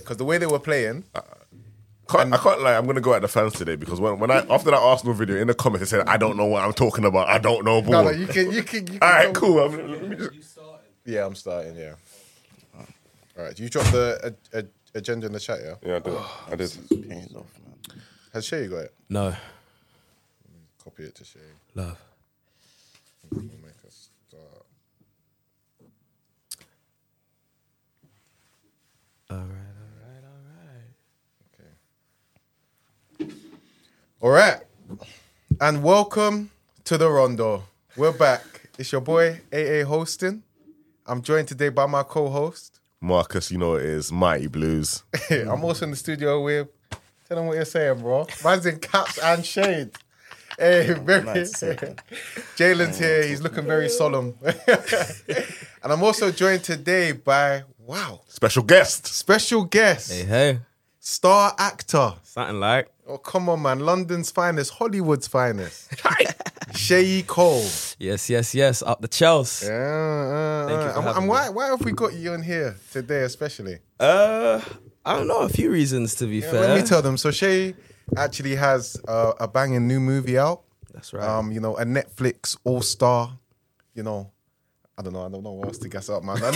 because the way they were playing. I can't lie. I'm gonna go at the fans today because when I after that Arsenal video in the comments they said I don't know what I'm talking about. I don't know ball. No, you can. All right, cool. Let me just... Yeah, I'm starting. Yeah. All right. You dropped the agenda in the chat, yeah? Yeah, I did. Paying off, man. Has Shay got it? No. Copy it to Shay. Love. We'll make a start. All right. Okay. All right. And welcome to the Rondo. We're back. It's your boy, AA hosting. I'm joined today by my co-host. Marcus, you know it is Mighty Blues. I'm also in the studio with... Tell them what you're saying, bro. Man's in caps and shade. Hey, very... Jalen's here. He's looking very solemn. And I'm also joined today by... Wow. Special guest. Special guest. Hey. Star actor. Something like. Oh, come on, man. London's finest. Hollywood's finest. Shay Cole. Yes. Up the Chels. Yeah. Thank you for having And me. why have we got you on here today especially? I don't know. A few reasons, to be fair. Let me tell them. So Shay actually has a banging new movie out. That's right. You know, a Netflix all-star, you know, I don't know what else to guess up, man. But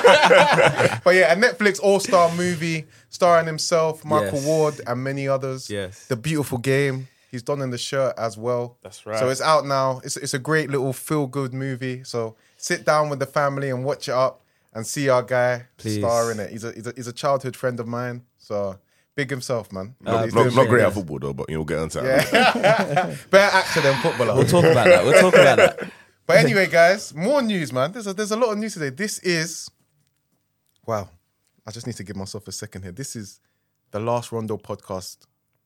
yeah, a Netflix all-star movie starring himself, Michael Yes. Ward, and many others. Yes. The Beautiful Game. He's donning the shirt as well. That's right. So it's out now. It's a great little feel-good movie. So sit down with the family and watch it up and see our guy Please. star in it. He's a childhood friend of mine. So big himself, man. Not He's doing great big. at football though, but you'll get into that. Yeah. Better actor than footballer. We'll talk about that. But anyway, guys, more news, man. There's a lot of news today. This is... Wow. I just need to give myself a second here. This is the last Rondo podcast.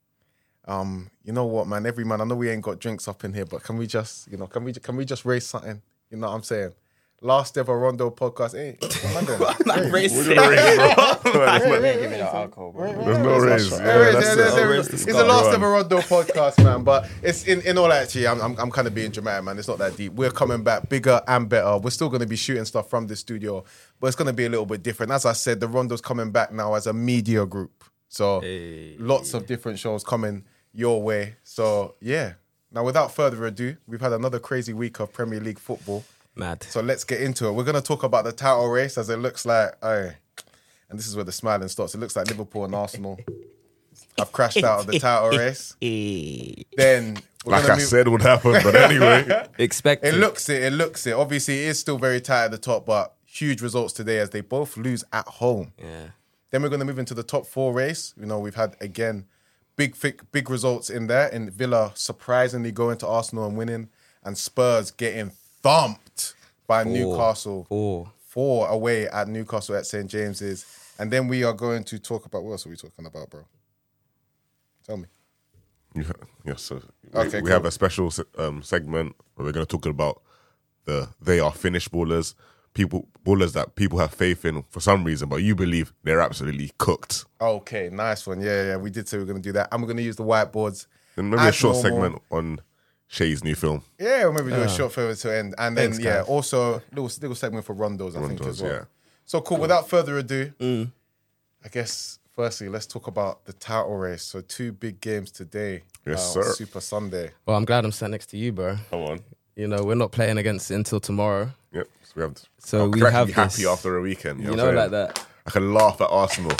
You know what, man? I know we ain't got drinks up in here, but can we just raise something? You know what I'm saying? Last ever Rondo podcast. Hey, Like racing. Give me that alcohol, bro. There's no raise. It's the last ever Rondo podcast, man. But it's in all actually, I'm kind of being dramatic, man. It's not that deep. We're coming back bigger and better. We're still going to be shooting stuff from the studio, but it's going to be a little bit different. As I said, the Rondo's coming back now as a media group. So lots of different shows coming your way. So yeah. Now, without further ado, we've had another crazy week of Premier League football. Mad. So let's get into it. We're going to talk about the title race as it looks like, and this is where the smiling starts. It looks like Liverpool and Arsenal have crashed out of the title race. Then we're Like gonna I said would happen, but anyway. Expect it looks it. Obviously, it is still very tight at the top, but huge results today as they both lose at home. Yeah. Then we're going to move into the top four race. You know, we've had, again, big results in there. In Villa surprisingly going to Arsenal and winning, and Spurs getting thumped by Newcastle. 4 away at Newcastle at St. James's. And then we are going to talk about... What else are we talking about, bro? Tell me. Yes, so Okay, we cool. have a special segment where we're going to talk about they are finished ballers, ballers that people have faith in for some reason, but you believe they're absolutely cooked. Okay, nice one. Yeah. We did say we were going to do that. And we're going to use the whiteboards. And maybe a as short normal. segment on Shay's new film. Yeah, or maybe do a short further to end. And then, Thanks, guys. also little segment for Rondos, I think, as well. Yeah. So cool. Without further ado, I guess, firstly, let's talk about the title race. So 2 big games today. Yes, on sir. Super Sunday. Well, I'm glad I'm sat next to you, bro. Come on. You know, we're not playing against it until tomorrow. Yep. So we have. So I'm we correctly have happy this. after a weekend. You what know, I'm like saying? that. I can laugh at Arsenal.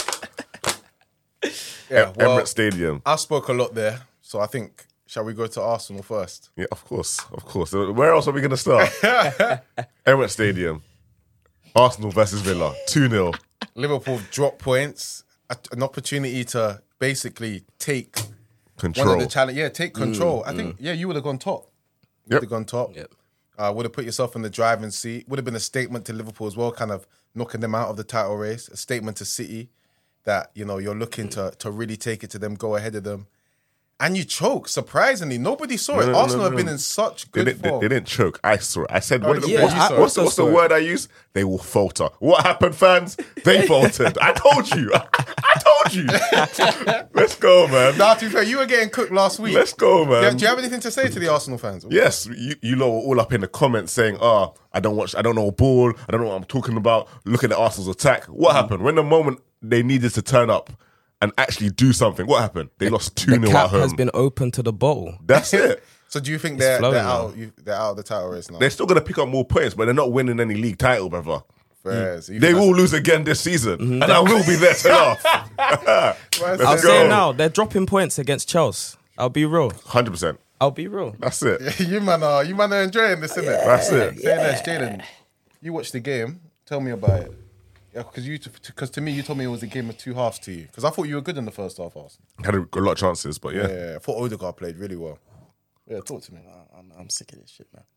Yeah, well, Emirates Stadium. I spoke a lot there. So I think, shall we go to Arsenal first? Yeah, of course. Where else are we going to start? Emirates Stadium. Arsenal versus Villa. 2-0. Liverpool drop points. An opportunity to basically take Control. one of the challenge. Yeah, take control. I think, you would have gone top. You would have gone top. Yep. Would have put yourself in the driving seat. Would have been a statement to Liverpool as well, kind of knocking them out of the title race. A statement to City that, you know, you're looking to really take it to them, go ahead of them. And you choke, surprisingly. Nobody saw it. No, Arsenal have no. been in such They good form. didn't choke. I saw it. I said, Oh, yeah, you saw it. what's the Also word I used? They will falter. What happened, fans? They faltered. I told you. I told you. Let's go, man. Nah, to be fair, you were getting cooked last week. Let's go, man. Do you have anything to say to the Arsenal fans? Yes, you lot were all up in the comments saying, I don't know ball, I don't know what I'm talking about, look at the Arsenal's attack. What happened? When the moment they needed to turn up and actually do something. What happened? They lost 2-0 The at cap home. has been open to the bottle. That's it. So do you think It's they're flowing out? They're out of the title race now. They're still going to pick up more points, but they're not winning any league title, brother. Fair. So you They think will lose again this season, and I will be there to laugh. that's- I'll Let's say go. now, they're dropping points against Chelsea. I'll be real. 100%. I'll be real. That's it. you man are enjoying this, isn't it? That's it. Say less, Jaden. You watched the game. Tell me about it. Yeah, because to me, you told me it was a game of two halves to you. Because I thought you were good in the first half, Arsenal. Had a lot of chances, but yeah. Yeah, I thought Odegaard played really well. Yeah, talk to me. I'm sick of this shit, man.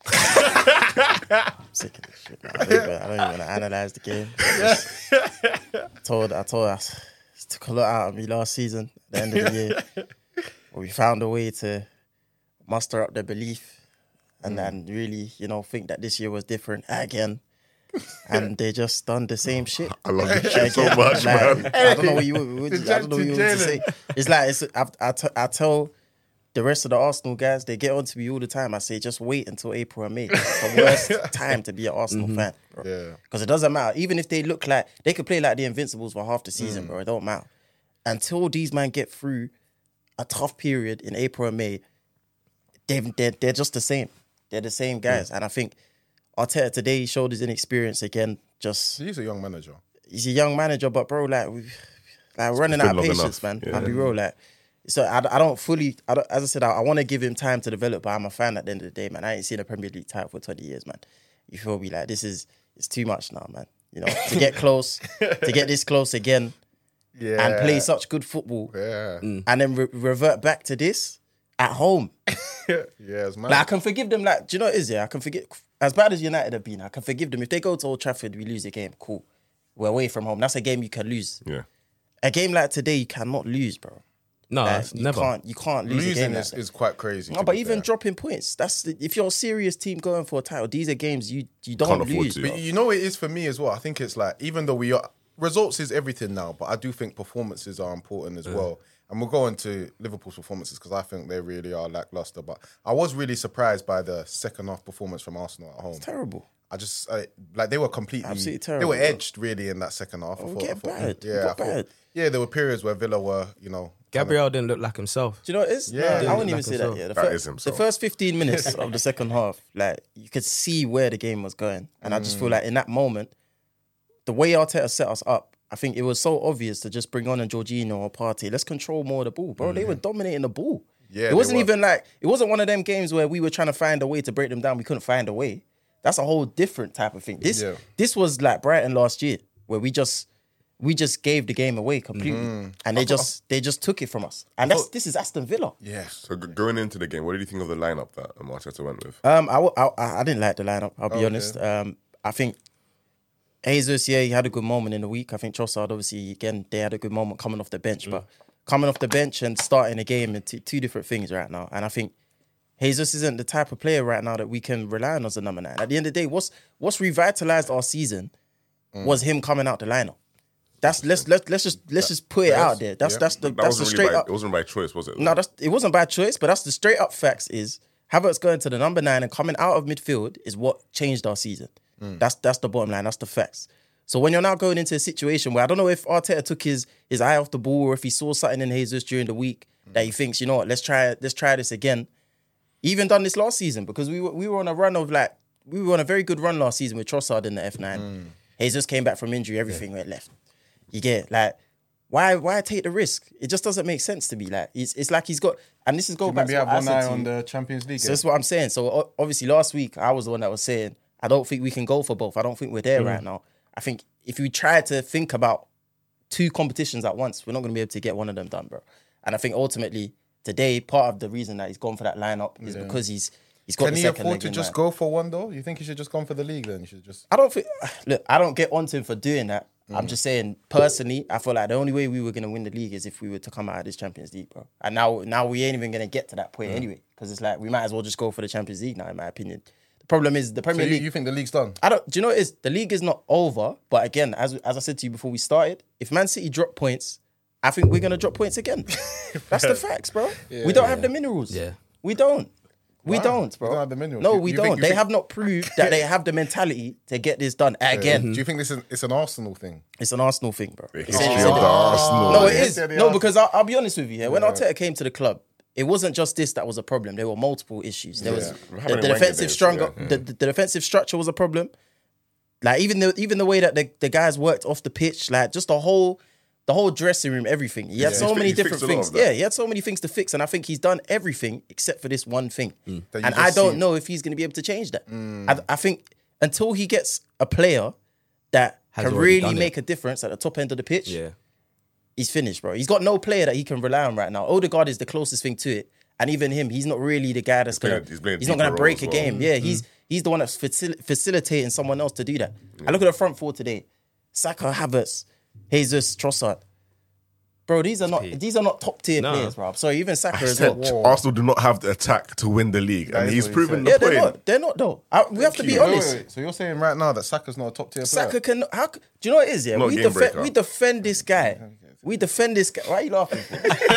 I'm sick of this shit, man. I don't even want to analyze the game. I told us it took a lot out of me last season. At the end of the year, we found a way to muster up the belief and then really, think that this year was different again. And they just done the same shit. I love this shit so much, man. I don't know what you want to say. It's like I tell the rest of the Arsenal guys, they get on to me all the time. I say, just wait until April and May. It's the worst time to be an Arsenal fan, bro. Yeah. Because it doesn't matter. Even if they look like they could play like the Invincibles for half the season, bro. It don't matter. Until these men get through a tough period in April and May, they're just the same. They're the same guys. And I think Arteta today showed his inexperience again. He's a young manager. He's a young manager, but bro, we're running been out of long patience, enough. man. Yeah. I'll be real, so I don't fully. As I said, I want to give him time to develop, but I'm a fan at the end of the day, man. I ain't seen a Premier League title for 20 years, man. You feel me? Like it's too much now, man. To get close, to get this close again, and play such good football, and then revert back to this at home. It's mad. Like I can forgive them. Like, do you know what it is? Yeah, I can forgive. As bad as United have been, I can forgive them if they go to Old Trafford. We lose a game. Cool, we're away from home. That's a game you can lose. Yeah. A game like today, you cannot lose, bro. No, Like, it's never. You can't lose a Losing game like that. is quite crazy. No, to but be even fair. dropping points, if you're a serious team going for a title, these are games you don't Can't afford lose. to. But you know what it is for me as well? I think it's like, even though results is everything now, but I do think performances are important as well. And we'll go into Liverpool's performances because I think they really are lackluster. But I was really surprised by the second half performance from Arsenal at home. Terrible. They were completely Absolutely They terrible, were bro. edged really in that second half. It got bad. It got bad. Yeah, there were periods where Villa were, Gabriel didn't look like himself. Do you know what it is? Yeah. I wouldn't even Like say that. himself. Yeah, That is himself. the first 15 minutes of the second half, you could see where the game was going, and I just feel like in that moment, the way Arteta set us up, I think it was so obvious to just bring on a Jorginho or Partey. Let's control more of the ball, bro. They were dominating the ball. Yeah, it wasn't they were. even it wasn't one of them games where we were trying to find a way to break them down. We couldn't find a way. That's a whole different type of thing. This was like Brighton last year, where we just gave the game away completely, and they just took it from us. And this is Aston Villa. Yes. So going into the game, what did you think of the lineup that Arteta went with? I didn't like the lineup. I'll be honest. I think Jesus, he had a good moment in the week. I think Trossard, obviously, again, they had a good moment coming off the bench, but coming off the bench and starting a game are two different things right now. And I think Jesus isn't the type of player right now that we can rely on as a number 9. At the end of the day, what's revitalized our season was him coming out the lineup. Let's just put it out there. That's the straight up. It wasn't by choice, was it? No, it wasn't by choice, but that's the straight up facts. Is Havertz going to the number 9 and coming out of midfield is what changed our season. That's the bottom line. That's the facts. So when you're now going into a situation where I don't know if Arteta took his eye off the ball or if he saw something in Jesus during the week that he thinks, you know what, let's try this again. He even done this last season because we were on a run of we were on a very good run last season with Trossard in the F9. Jesus came back from injury, everything went left. You get why take the risk? It just doesn't make sense to me. It's like he's got, and this is going back Maybe to have what I one said eye to on you. the Champions League. So that's what I'm saying. So obviously last week I was the one that was saying I don't think we can go for both. I don't think we're there right now. I think if we try to think about 2 competitions at once, we're not going to be able to get one of them done, bro. And I think ultimately today, part of the reason that he's gone for that lineup is because he's got Can the he second afford leg to in just mind. go for one though? You think he should just gone for the league then? You should just. I don't think. Look, I don't get onto him for doing that. I'm just saying personally, I feel like the only way we were going to win the league is if we were to come out of this Champions League, bro. And now we ain't even going to get to that point anyway, because it's like we might as well just go for the Champions League now, in my opinion. The problem is the Premier League. You think the league's done? Do you know what it is? The league is not over, but again, as I said to you before we started, if Man City drop points, I think we're going to drop points again. That's the facts, bro. We don't have the minerals. Yeah. We don't. We don't, bro. We don't have the minerals. No, You- we you don't. think- you they think- have not proved that they have the mentality to get this done again. Do you think it's an Arsenal thing? It's an Arsenal thing, bro. The It's history it's of a- the Arsenal. No, it yeah. is. Yeah, they No, are. because I'll be honest with you. Yeah, when Arteta came to the club, it wasn't just this that was a problem. There were multiple issues. There was We're the having Wenger defensive days, stronger. yeah. The defensive structure was a problem. Like even the way that the guys worked off the pitch, like just the whole dressing room, everything. He had so He's many fixed different a lot things. of that. Yeah, he had so many things to fix, and I think he's done everything except for this one thing. That you And just I don't see- know if he's going to be able to change that. I think until he gets a player that Has can already really done it. make a difference at the top end of the pitch, Yeah. he's finished, bro. He's got no player that he can rely on right now. Odegaard is the closest thing to it. And even him, he's not really the guy that's going he's to... playing He's not going to deeper break a roles as well. game. Yeah, he's the one that's facilitating someone else to do that. I look at the front four today. Saka, Havertz, Jesus, Trossard. Bro, these are not top tier No. players, bro. Sorry, even Saka I as said well. Arsenal do not have the attack to win the league, and is he's what he proven said. the Yeah, point. they're not though. We have to be Wait, honest. wait. So you're saying right now that Saka's not a top tier player? Saka can. Do you know what it is? Yeah, Not we game breaker. defend this guy. We defend this guy. Why are you laughing for?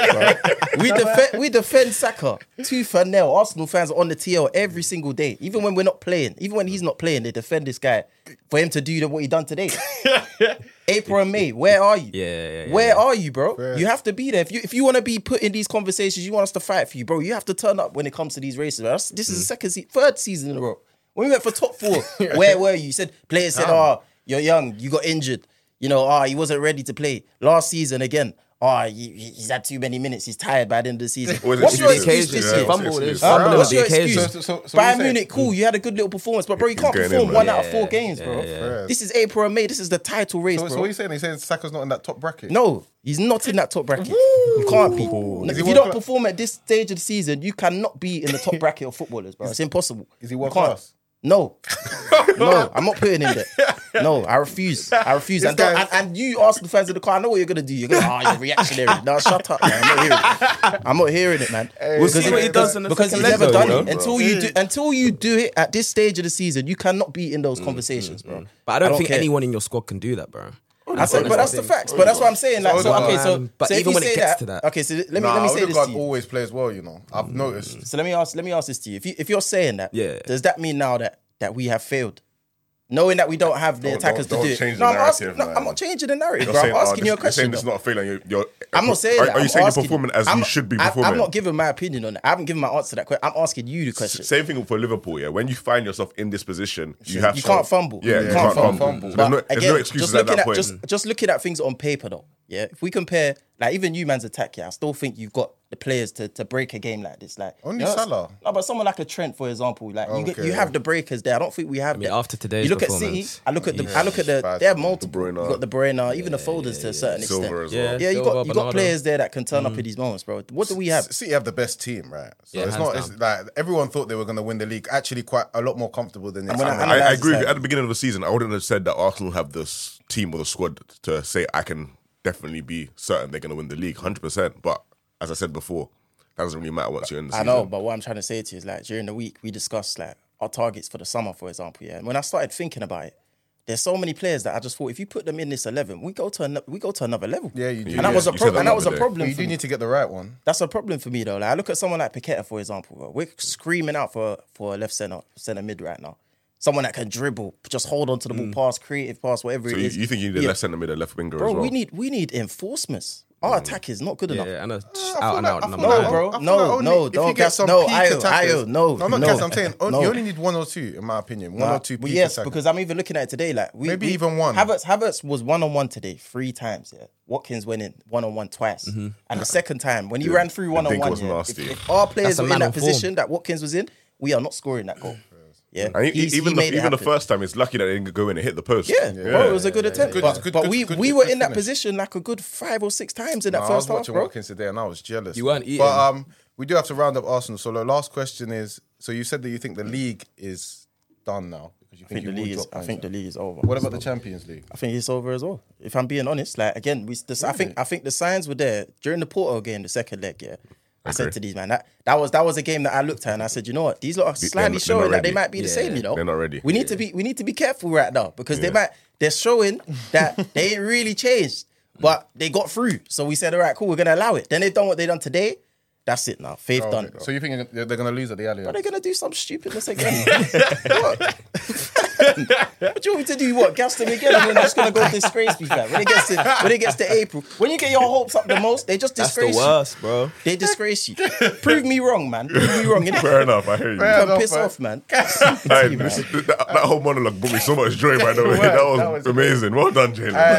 we defend Saka tooth and nail. Arsenal fans are on the TL every single day. Even when we're not playing, even when he's not playing, they defend this guy for him to do what he done today. April and May, where are you? Yeah. Where are you, bro? You have to be there. If you want to be put in these conversations, you want us to fight for you, bro. You have to turn up when it comes to these races. Bro. This is the third season in a row. When we went for top four, where were you? You said players said, "Oh, you're young, you got injured. You know, he wasn't ready to play." Last season again, he's had too many minutes. He's tired by the end of the season. Always What's your excuses. excuse this Yeah, year? what's Fumble the is excuse? fumble What's the your occasion. excuse? So what are you Bayern saying? Munich, cool. You had a good little performance, but bro, you can't going perform in, one man. out of 4 games, bro. This is April and May. This is the title race, So bro. what are you saying? He's saying Saka's not in that top bracket? No, he's not in that top bracket. You can't be. Is If he you world don't class? perform at this stage of the season, you cannot be in the top bracket of footballers, bro. It's impossible. Is he You world can't. class? No. No, I'm not putting him there. No, I refuse. And, guy- and you Arsenal fans in the car, I know what you're going to do. You're going to, you're reactionary. No, shut up, man. I'm not hearing it, man. We'll see what he does in the Because second he's leg, never though, done you it. know? Until you do it at this stage of the season, you cannot be in those conversations, bro. But I don't think care. anyone in your squad can do that, bro. I said, but that's the facts. But that's what I'm saying. Like, so okay, so But so if even you when it say gets to that. okay, so let me Nah, say this Odegaard to you. always plays well, you know. I've noticed. So let me ask this to you. If you're saying that, Yeah. does that mean now that we have failed? Knowing that we don't have the attackers don't to do it. change No, the I'm asking. narrative, No, man. I'm not changing the narrative, You're bro. saying, I'm asking you a you're question. saying this is though. not a failure. You're, I'm not saying are, that. Are you I'm saying you're asking performing as I'm you not- should be performing? I'm not giving my opinion on it. I haven't given my answer to that question. I'm asking you the question. Same thing for Liverpool, yeah. When you find yourself in this position, you have You to- can't fumble. Yeah, You you can't can't fumble. fumble. So But there's again, no excuses just at looking that at point. just looking at things on paper though. Yeah, if we compare, like even you man's attack, yeah, I still think you've got the players to break a game like this. Like Only you know, Salah. No, but someone like a Trent, for example, like Okay. you have the breakers there. I don't think we have. I mean, that. after today's you look at City. performance, I look at the. bad. They have multiple. De Bruyne. You got the Bruyne, even the Folders to a certain Silver extent. as well. Yeah, you Silva, got Bernardo. players there that can turn up in these moments, bro. What do we have? City have the best team, right? So Yeah, it's hands not. It's like everyone thought they were going to win the league. Actually, quite a lot more comfortable than it's. when I- I agree with like- you. At the beginning of the season, I wouldn't have said that Arsenal have this team or the squad to say I can definitely be certain they're going to win the league 100%. But as I said before, that doesn't really matter once you're in the I season. know, but what I'm trying to say to you is like during the week we discussed like our targets for the summer, for example. Yeah, and when I started thinking about it, there's so many players that I just thought if you put them in this 11, we go to another level. Yeah, you do. And that was a You said problem. that And that was a the other day. problem. But you for do me. need to get the right one. That's a problem for me though. Like I look at someone like Paqueta, for example. Bro. We're screaming out for a left center mid right now. Someone that can dribble, just hold on to the ball, pass, creative pass, whatever So it is. you think you need a left centre mid, a left winger Bro, as well? we need enforcements. Our attack is not good enough. Yeah, and a I out and feel out like- number I feel No, like- nine. bro. I feel No, like only no, if don't you get gas- some no, peak Ayo, attackers- Ayo, no, I'm not no. gas. I'm saying No. you only need 1 or 2, in my opinion. 1 or 2 Well, peak yes, attackers. because I'm even looking at it today. Like Maybe even one. Havertz was 1-on-1 today 3 times. Yeah, Watkins went in 1-on-1 twice, and the second time when he ran through I think it 1-on-1, was yeah, nasty. if our players That's a were in man that on form. position that Watkins was in, we are not scoring that goal. Yeah, And he even made it the happen. first time, it's lucky that they didn't go in and hit the post. Yeah, bro, it was a good attempt. Good- but good- but good- we good- we good were in that finish. position like a good 5 or 6 times in that I was first half, watching bro. Watkins today and I was jealous. You weren't eating. But we do have to round up Arsenal. So the last question is: so you said that you think the league is done now because you think, I you will drop think points. the league is over. What about the Champions League? I think it's over as well. If I'm being honest, like again, I think the signs were there during the Porto game, the second leg. Yeah, I said to these man that was a game that I looked at and I said, you know what, these lot are slightly they're not showing that they ready. might be the same. You know, They're not ready. We need to be careful right now because they're showing that they ain't really changed, but they got through. So we said, all right, cool, we're gonna allow it. Then they done what they done today. That's it now. Faith done. So you think they're going to lose at the Allianz? Are they going to do some stupidness again? What? What do you want me to do? What? Gas them again? And then they're just going to go disgrace me, fam. When it gets to April, when you get your hopes up the most, they just That's disgrace the worst, bro. They disgrace you. Prove me wrong, man. Prove me wrong. Innit? Fair enough, I hear you. Fair enough, Piss man. off, man. Hey, that whole monologue brought me so much joy, by the way. That was amazing. Well done,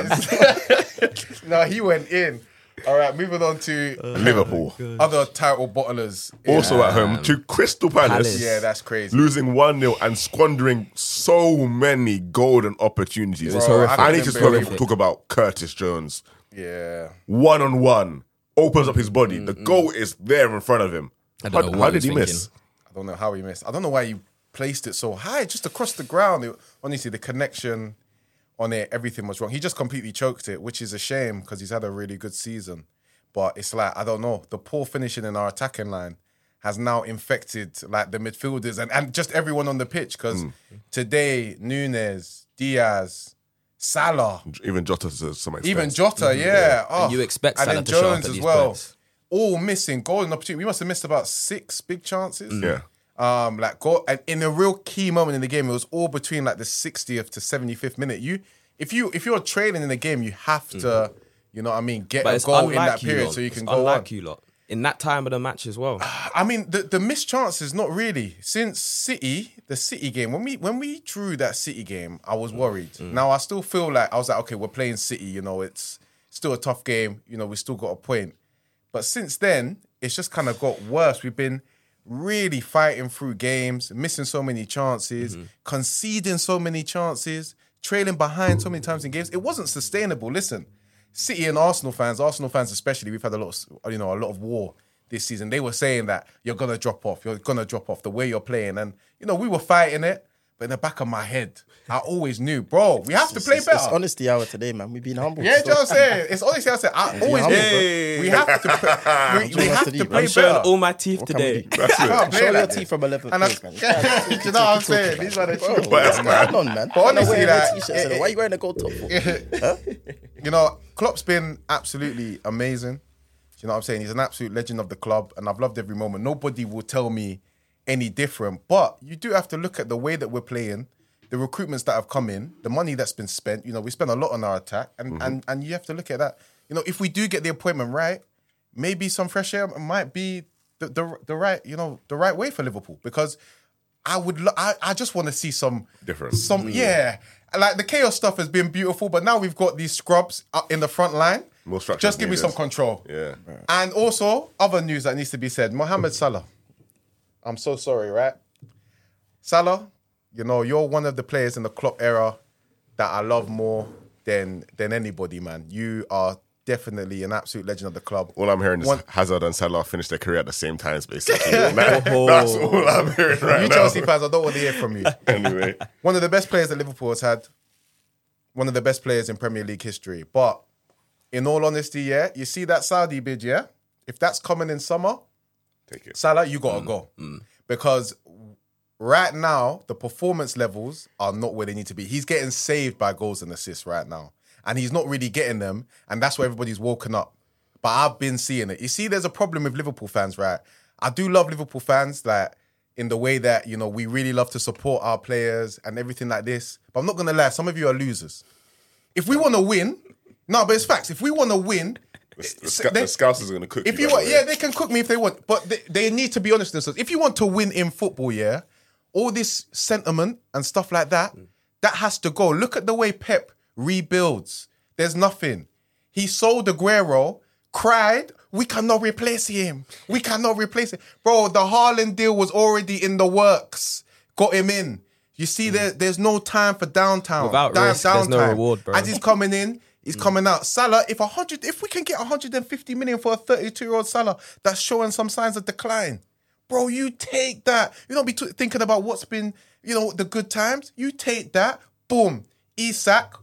Jalen. No, he went in. All right, moving on to Liverpool. other title bottlers. Also at home to Crystal Palace. Yeah, that's crazy. Losing 1-0 and squandering so many golden opportunities. It's Bro, horrific. I need to Horrific. talk about Curtis Jones. Yeah. 1-on-1. Opens up his body. The goal is there in front of him. I don't know How what did he he's miss? I don't know how he missed. I don't know why he placed it so high, just across the ground. Honestly, the connection on it, everything was wrong. He just completely choked it, which is a shame because he's had a really good season. But it's like, I don't know, the poor finishing in our attacking line has now infected like the midfielders and just everyone on the pitch because today, Nunes, Diaz, Salah, Even Jota to some extent. even Jota, yeah. Oh, And you expect and Salah then to show up Jones at as these well. points. All missing golden opportunity. We must have missed about 6 big chances. Yeah. Like goal, and in a real key moment in the game, it was all between like the 60th to 75th minute. If you're trailing in the game, you have to, you know what I mean, get But a it's goal in that unlike you period lot. so you can It's go on. unlike you lot. In that time of the match as well. I mean, the missed chances, not really. Since the City game, when we drew that City game, I was worried. Now I still feel like I was like, okay, we're playing City. You know, it's still a tough game. You know, we still got a point. But since then, it's just kind of got worse. We've been really fighting through games, missing so many chances, conceding so many chances, trailing behind so many times in games. It wasn't sustainable. Listen, City and Arsenal fans especially, we've had a lot of war this season. They were saying that you're gonna drop off the way you're playing, and we were fighting it. But in the back of my head, I always knew, bro, we have to play better. It's honesty hour today, man. We've been humble. Yeah, do you know what I'm saying? It's honestly, I always knew. We have to play I'm showing better. all my teeth today. Can't play Show your like teeth from 11th And I- place, man. do you know what I'm saying? These are the truth. But Come on, man. But honestly, that, like, why are you wearing a gold top for? You know, Klopp's been absolutely amazing. Do you know what I'm saying? He's an absolute legend of the club, and I've loved every moment. Nobody will tell me any different. But you do have to look at the way that we're playing, the recruitments that have come in, the money that's been spent. You know, we spent a lot on our attack, and you have to look at that. You know, if we do get the appointment right, maybe some fresh air might be the right way for Liverpool, because I just want to see some Different. Yeah. Like the chaos stuff has been beautiful, but now we've got these scrubs up in the front line. More structure Just give me needed. some control. Yeah. And also, other news that needs to be said. Mohamed Salah. I'm so sorry, right? Salah, you know, you're one of the players in the Klopp era that I love more than anybody, man. You are definitely an absolute legend of the club. All I'm hearing is One- Hazard and Salah finished their career at the same times, basically. That's all I'm hearing right You now. Chelsea fans, I don't want to hear from you. Anyway, One of the best players that Liverpool has had. One of the best players in Premier League history. But in all honesty, yeah, you see that Saudi bid, yeah? If that's coming in summer, take it. Salah, you got to go. Because right now, the performance levels are not where they need to be. He's getting saved by goals and assists right now. And he's not really getting them. And that's why everybody's woken up. But I've been seeing it. You see, there's a problem with Liverpool fans, right? I do love Liverpool fans, like, in the way that, you know, we really love to support our players and everything like this. But I'm not going to lie, some of you are losers. If we want to win, no, but it's facts. If we want to win, The Scousers are going to cook if you. you want, yeah, they can cook me if they want, but they need to be honest with themselves. If you want to win in football, yeah, all this sentiment and stuff like that, that has to go. Look at the way Pep rebuilds. There's nothing. He sold Aguero, cried, we cannot replace him. We cannot replace him. Bro, the Haaland deal was already in the works. Got him in. You see, there's no time for downtown. Without risk, there's no reward, bro. As he's coming in, he's coming out. Salah, if we can get 150 million for a 32-year-old Salah that's showing some signs of decline, bro, you take that. You don't be thinking about what's been, the good times. You take that, boom, Isak,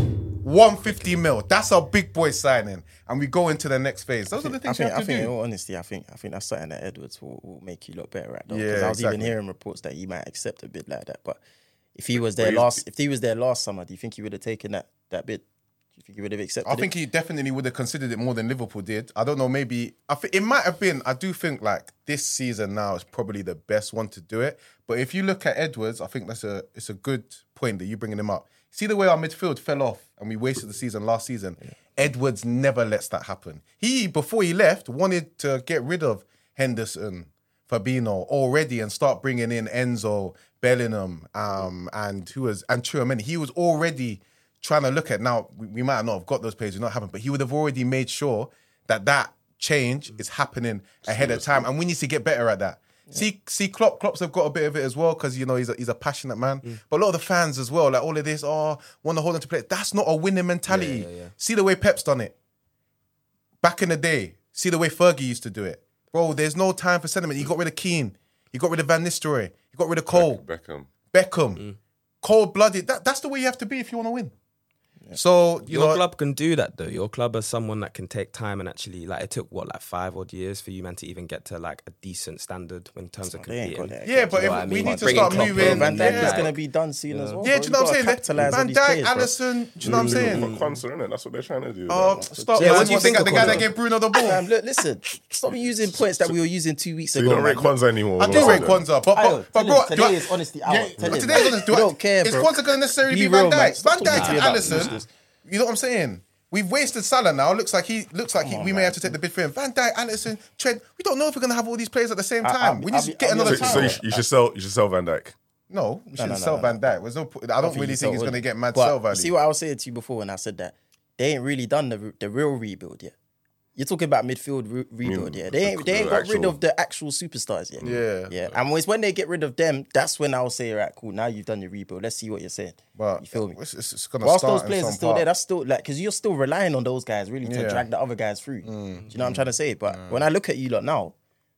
150 mil. That's our big boy signing, and we go into the next phase. Those are the things you have to in do. all honesty, I think that's something that Edwards will make you look better at. Though, Yeah, because I was exactly. even hearing reports that he might accept a bid like that. But if he was there last summer, do you think he would have taken that bid? you think he would have accepted I think he definitely would have considered it more than Liverpool did. I don't know, maybe I think it might have been. I do think like this season now is probably the best one to do it. But if you look at Edwards, I think it's a good point that you bringing him up. See the way our midfield fell off and we wasted the season last season. Yeah. Edwards never lets that happen. He, before he left, wanted to get rid of Henderson, Fabinho already and start bringing in Enzo, Bellingham, and Tchouaméni. He was already trying to look at, now we might not have got those players, not happened, but he would have already made sure that change is happening ahead of time, and we need to get better at that. Yeah. See, Klopp's have got a bit of it as well because he's a passionate man. But a lot of the fans as well, like all of this, want to hold on to play. That's not a winning mentality. Yeah. See the way Pep's done it back in the day. See the way Fergie used to do it, bro. There's no time for sentiment. He got rid of Keane. He got rid of Van Nistelrooy. He got rid of Cole. Beckham. Cold-blooded. That's the way you have to be if you want to win. Yeah. So your club can do that though. Your club is someone that can take time and actually it took 5 odd years for you man to even get to a decent standard in terms of competing. Yeah, but if we need to start moving. Van Dijk is going to be done soon as well. Yeah, do you know what I'm saying? Van Dijk, Alisson, do you know what I'm saying? That's what they're trying to do. Stop. What do you think of the guy that gave Bruno the ball? Look, listen, stop using points that we were using 2 weeks ago. You don't rate Kwanzaa anymore. I do rate Kwanzaa, but bro, today is honestly out. Today's honest. I don't care, bro. Is Kwanzaa going to necessarily be Van Dijk? Van Dijk and Alisson. You know what I'm saying? We've wasted Salah now. Looks like we may have to take the bid for him. Van Dijk, Alisson, Trent. We don't know if we're going to have all these players at the same time. We need to get another time. So you should sell Van Dijk. No, we shouldn't sell Van Dijk. I don't really think he's going to get mad sell value. See what I was saying to you before when I said that they ain't really done the real rebuild yet. You're talking about midfield rebuild, yeah. They ain't got rid of the actual superstars yet. Yeah. And it's when they get rid of them, that's when I'll say, right, cool, now you've done your rebuild. Let's see what you're saying. But you feel me? It's gonna Whilst start those players are still there, that's still because you're still relying on those guys really to drag the other guys through. Do you know what I'm trying to say? But when I look at you lot now,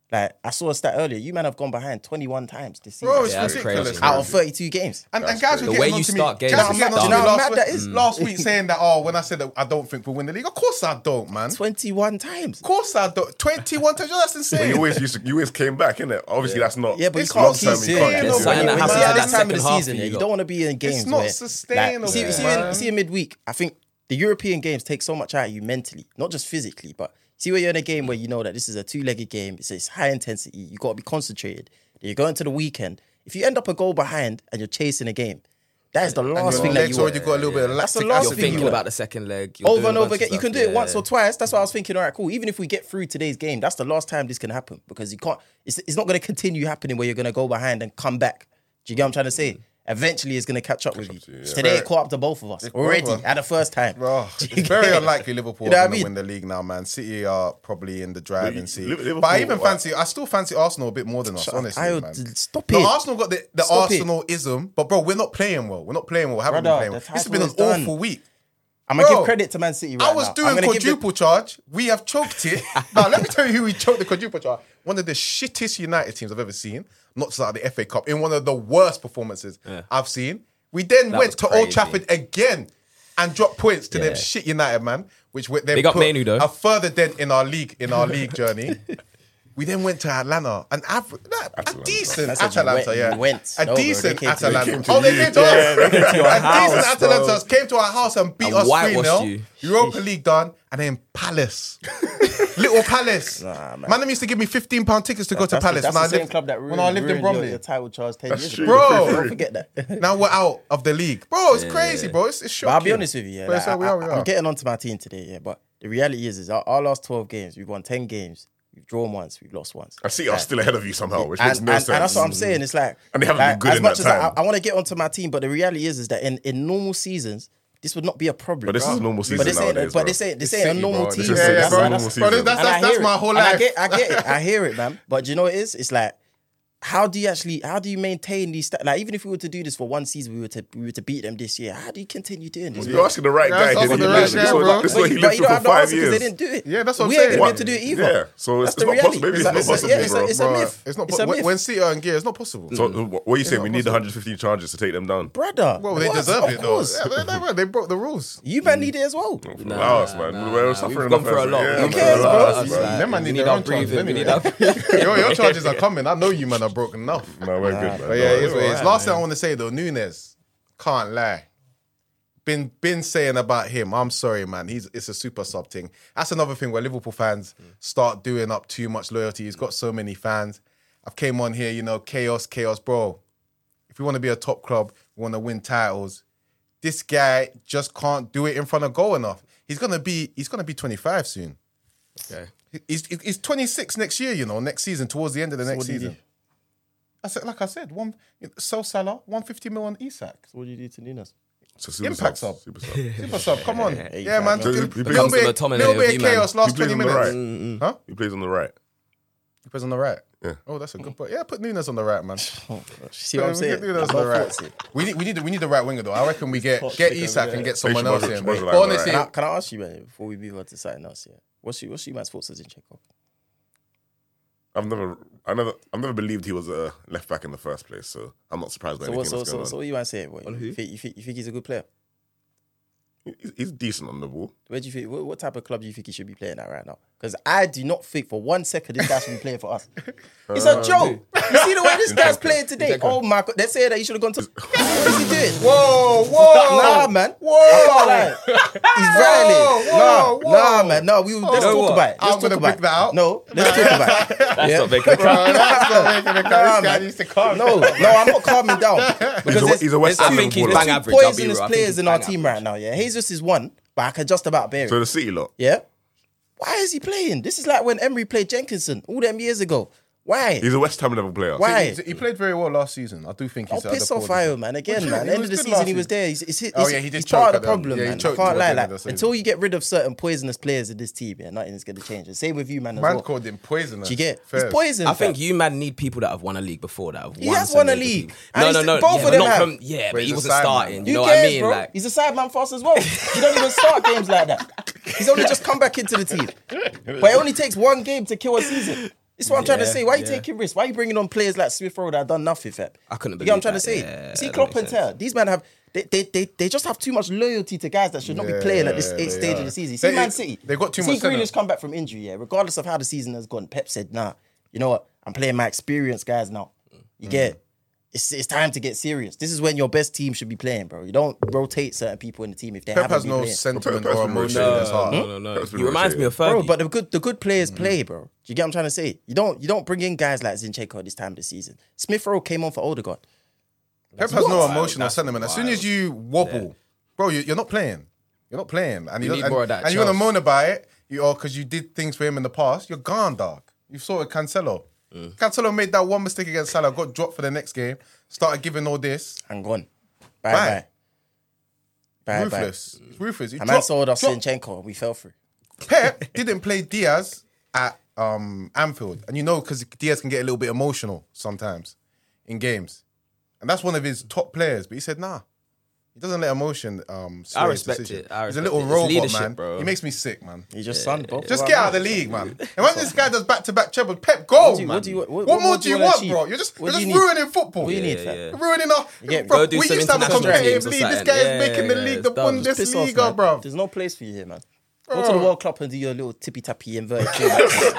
I saw a stat earlier. You man have gone behind 21 times this season. Bro, it's ridiculous. Out of 32 games. And guys were getting on to me. Do you know how mad that is? Last week saying that, when I said that I don't think we'll win the league. Of course I don't, man. 21 times. Of course I don't. 21 times. That's insane. You always came back, innit? Obviously that's not. Yeah, but you can't keep doing it. This time of the season, you don't want to be in games. It's not sustainable. See in midweek, I think the European games take so much out of you mentally, not just physically, but see where you're in a game where you know that this is a 2-legged game, it's high intensity, you got to be concentrated. Then you go into the weekend. If you end up a goal behind and you're chasing a game, that is the last thing that you want. You've got a little bit of lactic acid. You're thinking about the second leg. Over and over again. You can do it once or twice. That's why I was thinking, all right, cool. Even if we get through today's game, that's the last time this can happen because you can't. It's not going to continue happening where you're going to go behind and come back. Do you get what I'm trying to say? Eventually, it's going to catch up with you. Today, it caught up to both of us already at the first time. Bro, it's very unlikely Liverpool are going to win the league now, man. City are probably in the driving seat. But I still fancy Arsenal a bit more than us, honestly, man. Stop it. Arsenal got the Arsenal-ism, but bro, we're not playing well. We're not playing well. Haven't been playing well. This has been an awful week. I'm going to give credit to Man City right now. I was doing quadruple charge. We have choked it. Now, let me tell you who we choked the quadruple charge. One of the shittest United teams I've ever seen. Not just out of the FA Cup. In one of the worst performances I've seen. We then went to Old Trafford again and dropped points to them shit United, man. Which then put a further dent in our league journey. We then went to Atlanta, a decent Atalanta. A decent Atalanta. Oh, they came to us. A decent Atalanta came to our house and beat us 3-0. Europa League done, and then Palace, Little Palace. Man, used to give me £15 tickets to go to Palace when I lived in Bromley. The title charge 10 years ago. Bro, don't forget that. Now we're out of the league, bro. It's crazy, bro. It's shocking. But I'll be honest with you, I'm getting onto my team today, but the reality is our last 12 games, we've won 10 games. We've drawn once, we've lost once. I see us still ahead of you somehow, which makes no sense. And that's what I'm saying. It's like, and they haven't been good as in much that as time. I want to get onto my team, but the reality is that in normal seasons, this would not be a problem. But this is a normal season nowadays. But this ain't a normal team. That's my whole life. I get it. I hear it, man. But do you know what it is? It's like, how do you maintain these like even if we were to do this for one season, we were to beat them this year, how do you continue doing this? You're asking the right guy. This is what he lived for 5 years. They didn't do it. Yeah, that's what I'm saying. We ain't going to do it either. Yeah, so it's not possible. Maybe it's not possible, bro. It's a myth. It's not. When City are in gear, it's not possible. So what are you saying? We need 115 charges to take them down, brother. Well, they deserve it though. Yeah, they broke the rules. You man need it as well. Us, man. We're suffering. We've gone for a lot. Who cares, bro? Them man need their own charges. Your charges are coming. I know you man are broken enough. No, we're good, man. But yeah, it's last thing I want to say though, Nunes, can't lie. been saying about him. I'm sorry, man. It's a super sub thing. That's another thing where Liverpool fans start doing up too much loyalty. He's got so many fans. I've came on here, chaos, bro. If we want to be a top club, we want to win titles. This guy just can't do it in front of goal enough. He's gonna be 25 soon. Okay. He's 26 next year. Next season, towards the end of the next season. Like I said, sell Salah, 150 mil on Isak. So what do you do to Nunes? Impact sub. Super sub. Super sub, come on. Yeah, man. So Little he bit plays- of chaos last He plays 20 on the minutes. right. Huh? He plays on the right. He plays on the right. Yeah. Oh, that's a good point. Yeah, put Nunes on the right, man. See what I'm We saying? can do Nunes on the right. We need the right winger though. I reckon we get Isak and get someone else in. Schmeichel But on the honestly, Can I ask you, man, before we move on to something else? Yeah, what's your man's thoughts on Zinchenko? I've never believed he was a left back in the first place, so I'm not surprised by anything that's going on. So what you man saying? What, On who? You think he's a good player? He's decent on the ball. Where do you think? What type of club do you think he should be playing at right now? Because I do not think for 1 second this guy should be playing for us. It's a joke. You see the way this guy's playing today? Oh my god! They're saying that he should have gone to. What is he doing? whoa. Nah, man. Whoa. I can't lie. He's violating. whoa, whoa. Nah, man. No, let's know talk what? about it. I'm Let's gonna talk about pick that out. No, let's talk about it. That's Yeah. not making a Bro, that's not making a cut. Nah, This guy man. needs to calm. No, I'm not calming down. Because He's a West there's Ham two- think he's there's bang two average, I'll be poisonous real. I think players he's in our bang team right now. Yeah, Jesus is one, but I can just about bear it. So the City lot. Yeah. Why is he playing? This is like when Emery played Jenkinson all them years ago. Why? He's a West Ham level player. Why? He played very well last season. I do think he's I'll piss off Ayo, man. Again, What man. do you End mean? of He the was good season, last he was there. He's Oh, yeah, he did he's choke part at of the them. problem, Yeah, he man. I choked can't towards lie. the end Like, of the season. until you get rid of certain poisonous players in this team, yeah, nothing is going to change. The same with you, man, as Man well. called him poisonous. Do you get? Fair. It's poison. I think fam. you man need people that have won a league before that have He won. has some won a major league. teams. And No, he's- no, both yeah, of but them not have. from. Yeah, But but he's he a wasn't side man. starting. You know Who what I cares, mean? bro? Like, He's a sideman for us as well. He don't even start games like that. He's only just come back into the team. But it only takes one game to kill a season. This is what I'm trying to say. Why are you taking risks? Why are you bringing on players like Smith Rowe that have done nothing, fam? I couldn't You get what I'm believe trying to that. say? Yeah, You see, that Klopp makes and Ter, these men have they just have too much loyalty to guys that should not be playing at this stage of the season. You see, Man City, They've got too you much see Grealish centre. come back from injury, yeah. Regardless of how the season has gone, Pep said, "Nah, you know what? I'm playing my experienced guys now. You get it? It's time to get serious. This is when your best team should be playing, bro. You don't rotate certain people in the team if they Pep haven't has been no playing. sentiment Pep's or been emotion rotated. in his heart. no. That's been He reminds me of Bro, Fergie. but the good players play, bro. Do you get what I'm trying to say? You don't bring in guys like Zinchenko this time of the season. Smith Rowe came on for Odegaard. Pep has no wild. emotion or That's sentiment. As soon wild. as you wobble, bro, you're not playing. You're not playing. And You you need more of that And you want to trust. moan about it, because you did things for him in the past. You're gone, dog. You've sorted Cancelo. Cancelo made that one mistake against Salah, got dropped for the next game, started giving all this. And gone. Bye. Bye. Bye. Ruthless. It's ruthless. He A man dropped- sold us dropped- Zinchenko. We fell through. Pep didn't play Diaz at Anfield. And because Diaz can get a little bit emotional sometimes in games. And that's one of his top players. But he said, nah. He doesn't let emotion sway his respect decision. it. I He's a respect little it. It's robot, leadership, man. bro. He makes me sick, man. He just sunned both. Just of get our out of the men. league, man. And when this guy does back-to-back trebles, Pep, go, What do you- man. what do you- what more more do do you you wanna want, achieve? bro? You're just What do you need? ruining football. What do you need, Yeah, fam? yeah. You're ruining our... get- bro, Go do we some used to have a international competitive games or league. This something. guy is Yeah, making the yeah, league the it's done. Just piss off, Bundesliga, man. bro. There's no place for you here, man. Go to the World Cup and do your little tippy-tappy inverted thing.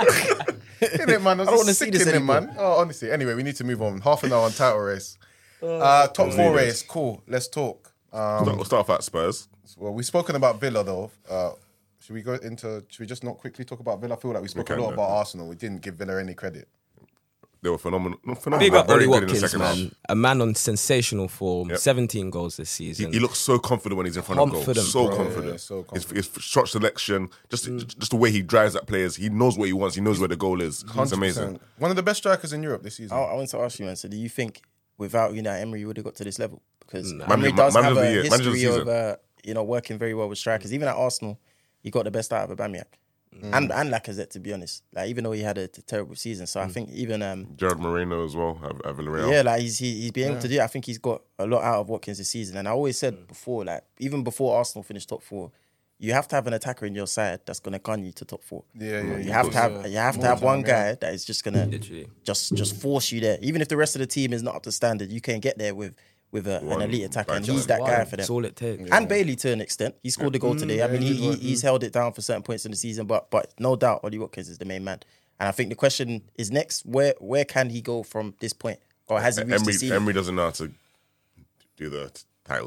Innit, man? I don't wanna see this him, anymore. man. Oh, honestly. Anyway, we need to move on. Half an hour on title race. Top four needed. race. Cool. Let's talk. We'll start off at Spurs. Well, we've spoken about Villa, though. Should we just not quickly talk about Villa? I feel like we spoke a can, lot yeah. about Arsenal. We didn't give Villa any credit. They were phenomenal. Big up Very Ollie good in the Watkins, second half. man. A man on sensational form. Yep. 17 goals this season. He looks so confident when he's in front of goal. Confident, So bro. confident. Yeah, so His shot selection, just the way he drives at players. He knows what he wants. He knows where the goal is. It's amazing. 100%. One of the best strikers in Europe this season. I want to ask you, man. So, do you think without Unai Emery, would have got to this level? Because Nah. Emery Man does of have the a year, man of the history season. of working very well with strikers. Even at Arsenal, he got the best out of Aubameyang and Lacazette, to be honest. Like, even though he had a terrible season, so I think even Gerard Moreno as well at Villarreal. yeah, like he's been able to do it. I think he's got a lot out of Watkins this season. And I always said before, like even before Arsenal finished top four, you have to have an attacker in your side that's going to gun you to top four. Yeah. You have to have one guy that is just gonna Literally. just force you there. Even if the rest of the team is not up to standard, you can get there with an elite attacker, and he's that guy for them. That's all it takes. And Bailey to an extent, he scored the goal today. I mean, he's held it down for certain points in the season, but no doubt, Ollie Watkins is the main man. And I think the question is next: where can he go from this point, or has he reached the ceiling? Emery doesn't know how to do the title thing.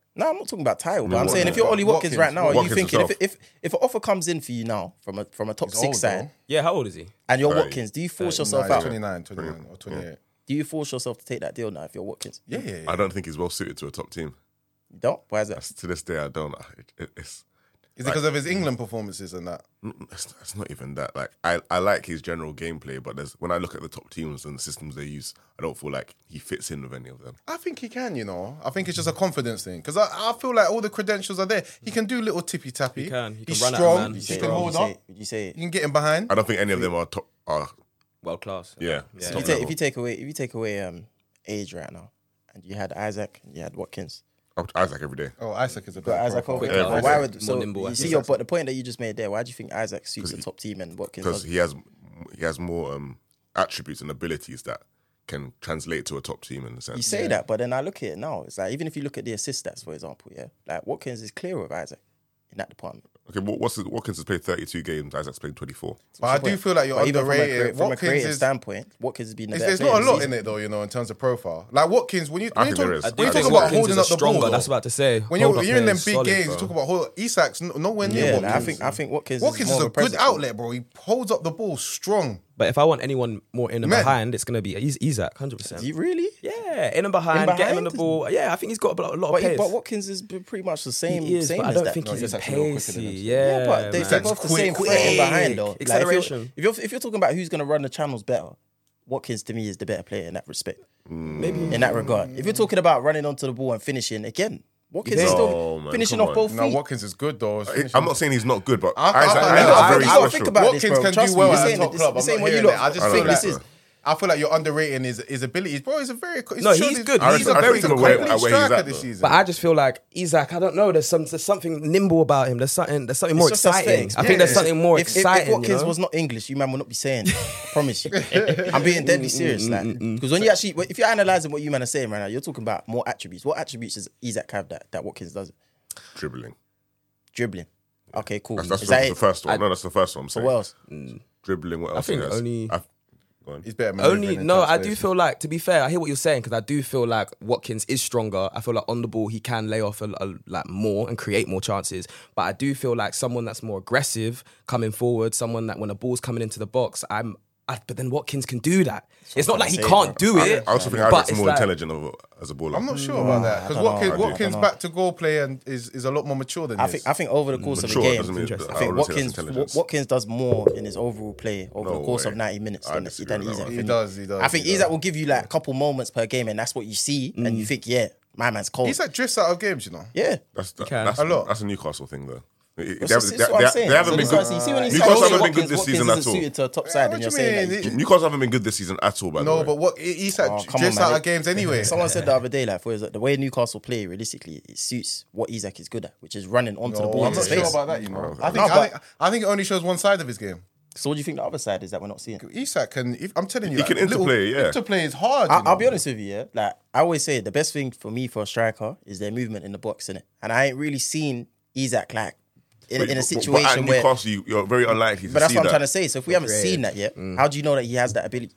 No, I'm not talking about title, but No, I'm saying if you're Ollie Watkins right now, are you Watkins thinking himself. if an offer comes in for you now from a top He's 6 old, side though. Yeah, how old is he? and you're 30. Watkins, do you force Nah, yourself he's out? 29 or 28. Do you force yourself to take that deal now if you're Watkins? Yeah. I don't think he's well suited to a top team. You don't? Why is that? To this day, I don't. It's Is it because of his England performances and that? it's not even that. Like I like his general gameplay, but when I look at the top teams and the systems they use, I don't feel like he fits in with any of them. I think he can, you know. I think it's just a confidence thing. Because I feel like all the credentials are there. He can do little tippy-tappy. He can. He He's can run at a strong. man. He He's can hold up. Would you say You can get him behind. I don't think any of them are top. World class. Yeah. if top you level. take away age right now, and you had Isaac and you had Watkins, Isaac every day. Oh, Isaac is a but better Isaac profile. over Quicker, well, Isaac. why would More so nimble, I you think. see but the point that you just made there, why do you think Isaac suits the top team and Watkins Because doesn't? he has more attributes and abilities that can translate to a top team in a sense. You say that, but then I look at it now. It's like even if you look at the assist stats, for example, yeah, like Watkins is clearer of Isaac in that department. Okay, Watkins has played 32 games. Isaac's played 24. But I do feel like you're But even underrated. from a Watkins creative is... standpoint, Watkins has been the There's better not a player lot this in season. it though, you know, in terms of profile. Like Watkins, when you I think there is. when I you think talk Watkins about holding is up the stronger. ball, though, That's what I was about to say. when Hold you're up in them is big solid, games, bro. you talk about Isak's nowhere near Yeah, Watkins. I think Watkins Watkins more is of a good presence. outlet, bro. He holds up the ball strong. But if I want anyone more in and Man. behind, it's gonna be Isaac, 100%. Do you really? Yeah, in and behind, In getting on behind? the ball. Yeah, I think he's got a lot of pace. But Watkins is pretty much the same. He is, same but I as don't that. think No, he's he's as actually more quicker than pacey. him. Yeah, but they're man. both the Quick, same threat in behind though. Like, Acceleration. if you're talking about who's going to run the channels better, Watkins to me is the better player in that respect. Maybe In that regard, if you're talking about running onto the ball and finishing again, Watkins is No, still man, finishing come off both on. No, feet. Watkins is good though. I'm not saying he's not good, but I- Isaac's I- You very gotta think special. about Watkins this, bro. can Trust do me, well you're at a saying top it- club. you're I'm saying not what you hearing look- that. I just I feel don't like think so. I feel like you're underrating his abilities, bro. He's a very No, he's good. I He's a respect very him good at where complete he's striker at, this though. season. But I just feel like Isaac. I don't know. There's something nimble about him. There's something more It's just exciting. aesthetics. I think there's Yeah. something more If exciting. Watkins you know? was not English, you man would not be saying it. I promise you. I'm being deadly serious. Because when you actually, if you're analysing what you man are saying right now, you're talking about more attributes. What attributes does Isaac have that Watkins doesn't? Dribbling. Dribbling. Okay, cool. That's Is the that it? first one. No, that's the first one. I'm So saying. what else? Dribbling. What else? think he has? only- Go on. He's better. Only maneuvering in no, tight I do spaces. feel like, to be fair, I hear what you're saying because I do feel like Watkins is stronger. I feel like on the ball he can lay off like more and create more chances. But I do feel like someone that's more aggressive coming forward, someone that when a ball's coming into the box, but then Watkins can do that. It's not like he can't do it. I also think but Isaac's it's more like- intelligent as a baller. I'm not sure about that because I don't know. Watkins back to goal play and is a lot more mature than I this. think over the course of Mature a game, doesn't mean- I think I wouldn't say that's intelligence. Watkins does more in his overall play over No the course way. of 90 minutes I than disagree with that Isaac. one. He does. I think he Isaac does. will give you like a couple moments per game, and that's what you see, and you think, yeah, my man's cold. Isaac drifts out of games, you know. Yeah. That's can. A lot. That's a Newcastle thing, though. They That's what I'm saying. haven't been So good. you see when he Newcastle says haven't been good Watkins- this season Watkins at isn't all. suited to a top side, What and you're do you saying mean? that. Newcastle haven't been good this season at all. By the No, way. but what Isaac Oh, come drifts on, man. out of games anyway. Someone said the other day, like, for the way Newcastle play, realistically, it suits what Isaac is good at, which is running onto the ball I'm into not sure space. about that, you know. No, I think it only shows one side of his game. So what do you think the other side is that we're not seeing? Isak can. I'm telling you, He can interplay, yeah. Interplay is hard. you I'll know. be honest with you, yeah. Like I always say, the best thing for me for a striker is their movement in the box, innit? And I ain't really seen Isaac like in a But situation at where. Newcastle, you're very unlikely to But that's see what I'm that. trying to say. So if we haven't seen that yet, how do you know that he has that ability?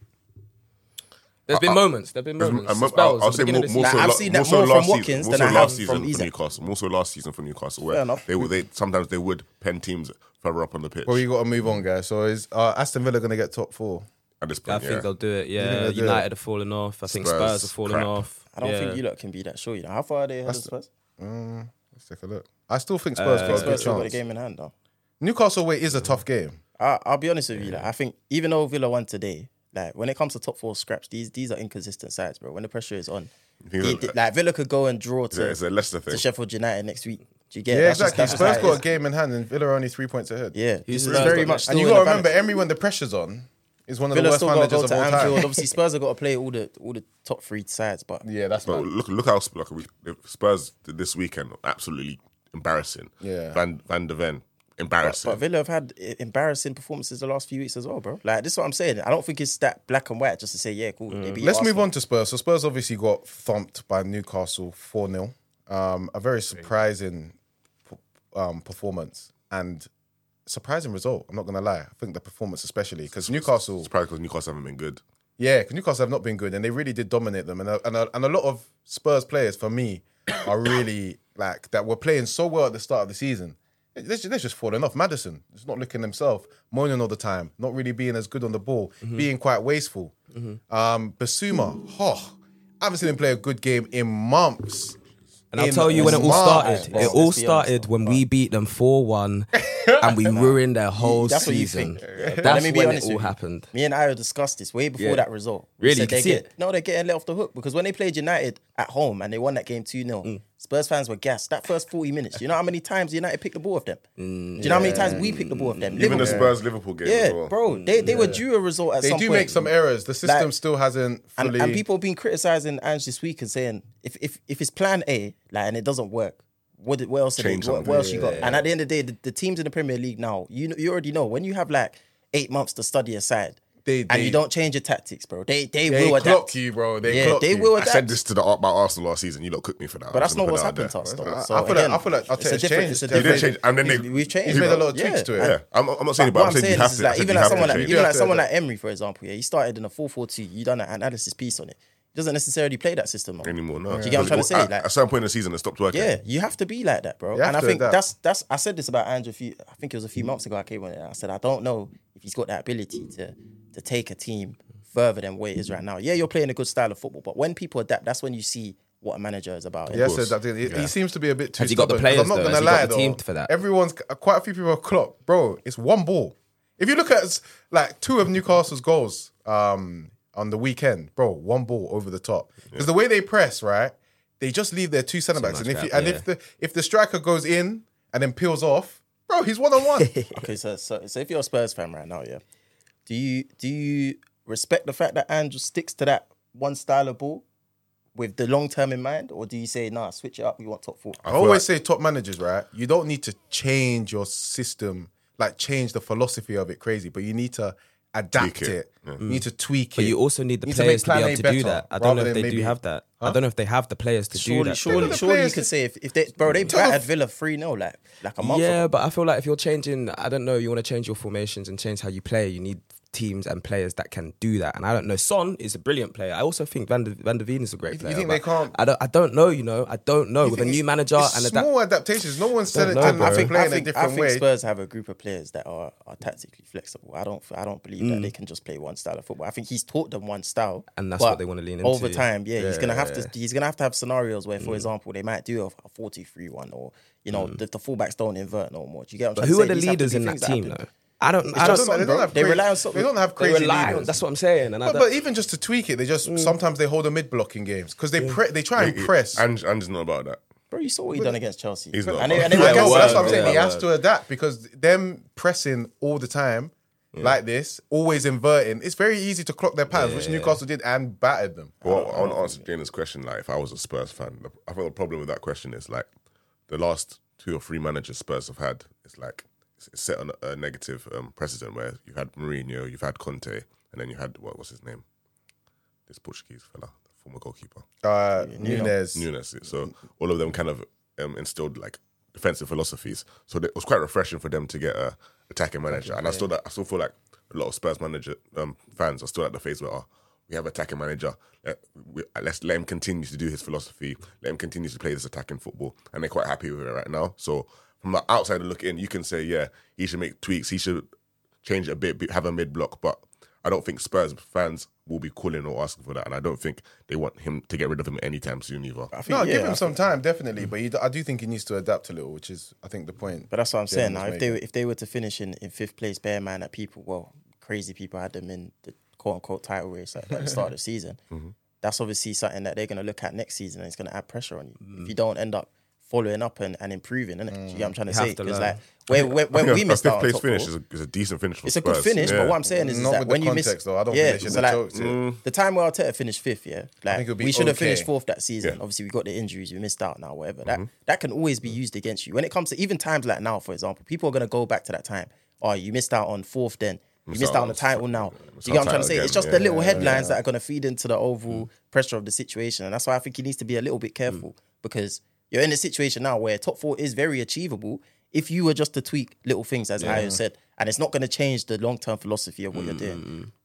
There's been moments. There's been moments. Spells I'll at the say beginning of the more Like, so. I've la- seen that more so more from last Watkins season. than More I so have last from season for Isaac. Newcastle. More so last season for Newcastle, Fair where enough. they sometimes they would pen teams further up on the pitch. Well, you got to move on, guys. So is Aston Villa going to get top 4? At this I point, think yeah. they'll do it. think Yeah, they'll do United it? are falling off. I think Spurs, Spurs are falling crap. off. I don't Yeah. think you lot can be that sure. You know, how far are they ahead of Spurs? Let's take a look. I still think Spurs got a good Spurs still got the chance. game in hand, though. Newcastle away is a tough game. I'll be honest with you. Like, I think even though Villa won today, like when it comes to top 4 scraps, these are inconsistent sides, bro. When the pressure is on, think like Villa could go and draw It's to a Leicester thing. Sheffield United next week. Do you get? Yeah, That's just- exactly. that's just how Spurs it got is. a game in hand and Villa are only 3 points ahead. Yeah, Who's it's Spurs very got much. next? And you still got in to the remember, balance. Emery, when the pressure's on, is one of Villa the worst still got to managers go of to all Anfield. time. Obviously, Spurs have got to play all the top 3 sides, but Yeah, that's But mad. look how Spurs did this weekend. Absolutely embarrassing. Yeah. Van de Ven, embarrassing. But Villa have had embarrassing performances the last few weeks as well, bro. Like, this is what I'm saying. I don't think it's that black and white just to say, yeah, cool. They beat Let's move Arsenal. on to Spurs. So Spurs obviously got thumped by Newcastle 4-0. A very surprising performance and surprising result. I'm not going to lie. I think the performance especially because Newcastle... It's probably because Newcastle haven't been good. Yeah, because Newcastle have not been good and they really did dominate them. And a lot of Spurs players, for me, are really like that were playing so well at the start of the season. They're just falling off. Maddison is not looking himself, moaning all the time, not really being as good on the ball, being quite wasteful. Basuma, I haven't seen him play a good game in months. And I'll tell you when it all started. It all started when we beat them 4-1 and we ruined their whole That's what you season. think. That's Let me be when honest it all with you. happened. Me and Io discussed this way before Yeah. that result. We Really? said You can see it? No, they're getting let off the hook because when they played United at home and they won that game 2-0, Spurs fans were gassed. That first 40 minutes, you know how many times United picked the ball off them? Do you know how many times we picked the ball off them? Even the Liverpool. Spurs-Liverpool game as Yeah, well. bro. They were due a result at They some do point. make some errors. The system Like- still hasn't fully... And people have been criticising Ange this week and saying, if it's plan A, like, and it doesn't work, what else? Change What something. else you got? And at the end of the day, the teams in the Premier League now, you already know when you have like 8 months to study a side, and They- you don't change your tactics, bro. They They will clock adapt. you, bro. They Yeah, clock they you. will I adapt. said this to about Arsenal last season. You lot cooked me for that. But that's I'm not just what's gonna put happened to that us, out though. there. So I feel again, like Arteta's it's a different. changed. It's a He He did different. change, and then We've changed. He's made a lot of tweaks to it. Yeah, I'm not saying it, But but what I'm saying you saying have is to. like, I said even you like have to someone like change. even like to someone adapt. like Emery, for example, yeah, he started in a 4-4-2. You done an analysis piece on it. He doesn't necessarily play that system Anymore, no. Do you get what I'm trying to say? At Like, a certain point in the season, it stopped working. yeah, you have to be like that, bro. You have And I to think adapt. that's I said this about Andrew I think it was a few months ago I came on it. I said I don't know if he's got that ability to take a team further than where it is right now. Yeah, you're playing a good style of football, but when people adapt, that's when you see what a manager is about. Yes, course. he seems to be a bit too Has he got the stubborn, 'cause players, I'm not though? gonna Has he got lie, the though. team for that? Everyone's quite a few people are clocked, bro. It's one ball. If you look at like 2 of Newcastle's goals on the weekend, bro, one ball over the top. Because the way they press, right, they just leave their 2 centre backs, much and gap, if the striker goes in and then peels off, bro, he's 1-on-1. Okay, so if you're a Spurs fan right now, yeah, do you respect the fact that Andrew sticks to that one style of ball with the long term in mind, or do you say nah, switch it up? We want top 4. I always say top managers, right? You don't need to change your system, like change the philosophy of it crazy, but you need to adapt Tweak it. it. You need to tweak But it. you also need the You need to players make to be plan able A to do better, that. I don't know rather if they than do maybe- have that. I don't know if they have the players to do Surely that. you players could to- say if they battered Villa 3-0 like a month Yeah, ago. but I feel like if you're changing, I don't know, you want to change your formations and change how you play, you need teams and players that can do that. And I don't know, Son is a brilliant player. I also think Van der Veen is a great You player. think but they can't- I don't know, I don't know. With a new manager It's and small adaptations. No one's Don't telling know, them bro. to play in a I different think way. Spurs have a group of players that are tactically flexible. I don't believe that they can just play one style of football. I think he's taught them one style, And that's but what they wanna lean over into. time. Yeah, he's gonna have to have scenarios where, for example, they might do a 4-2-3-1, or the fullbacks don't invert no more. Do you get what I'm But trying who to are say? the These have to leaders be in that things team happen. though? I don't Just know. they don't have They crazy rely on leaders. something. They don't have They crazy rely on, leaders. that's what I'm saying. And But even just to tweak it, they just sometimes they hold a mid block in games because they try and press. And it's not about that. Bro, you saw what he done against Chelsea. He's not. And they I were know, gassed. but that's what I'm saying. Yeah, He has to adapt because them pressing all the time like this, always inverting. It's very easy to clock their patterns, which Newcastle did and battered them. Well, I want to answer Jana's question. Like, if I was a Spurs fan, I think the problem with that question is like the last 2 or 3 managers Spurs have had. It's like it's set on a negative precedent where you had Mourinho, you've had Conte, and then you had what's his name, this Portuguese fella, the former goalkeeper, Nunes. Nunes. So all of them kind of instilled like defensive philosophies. So it was quite refreshing for them to get a attacking manager. And I still feel like a lot of Spurs manager fans are still at the phase where we have attacking manager. Let's let him continue to do his philosophy. Let him continue to play this attacking football, and they're quite happy with it right now. So from the outsider look in, you can say, yeah, he should make tweaks. He should change it a bit, have a mid block. But I don't think Spurs fans will be calling or asking for that, and I don't think they want him to get rid of him anytime soon either. No, give him some time, definitely. But I do think he needs to adapt a little, which is, I think, the point. But that's what I'm saying. Now, James if they were to finish in 5th place, bear in mind that crazy people had them in the quote unquote title race at the start of the season. That's obviously something that they're going to look at next season, and it's going to add pressure on you if you don't end up following up and improving, innit? Do you get what I'm trying to say? Because like when we missed out on place top finish 4, is a decent finish for it's a Spurs. good finish, Yeah. but what I'm saying is Not that with when the you context, miss, though. I don't think they should have choked it. the time where Arteta finished 5th, yeah, like think it'll be we should have okay. finished 4th that season. Yeah. Obviously, we got the injuries, we missed out now, whatever. That can always be used against you when it comes to even times like now. For example, people are going to go back to that time. Oh, you missed out on 4th then. You missed out on the title now. Do you get what I'm trying to say? It's just the little headlines that are going to feed into the overall pressure of the situation. And that's why I think he needs to be a little bit careful because you're in a situation now where top 4 is very achievable if you were just to tweak little things, as Ayo said. And it's not going to change the long-term philosophy of what you're doing.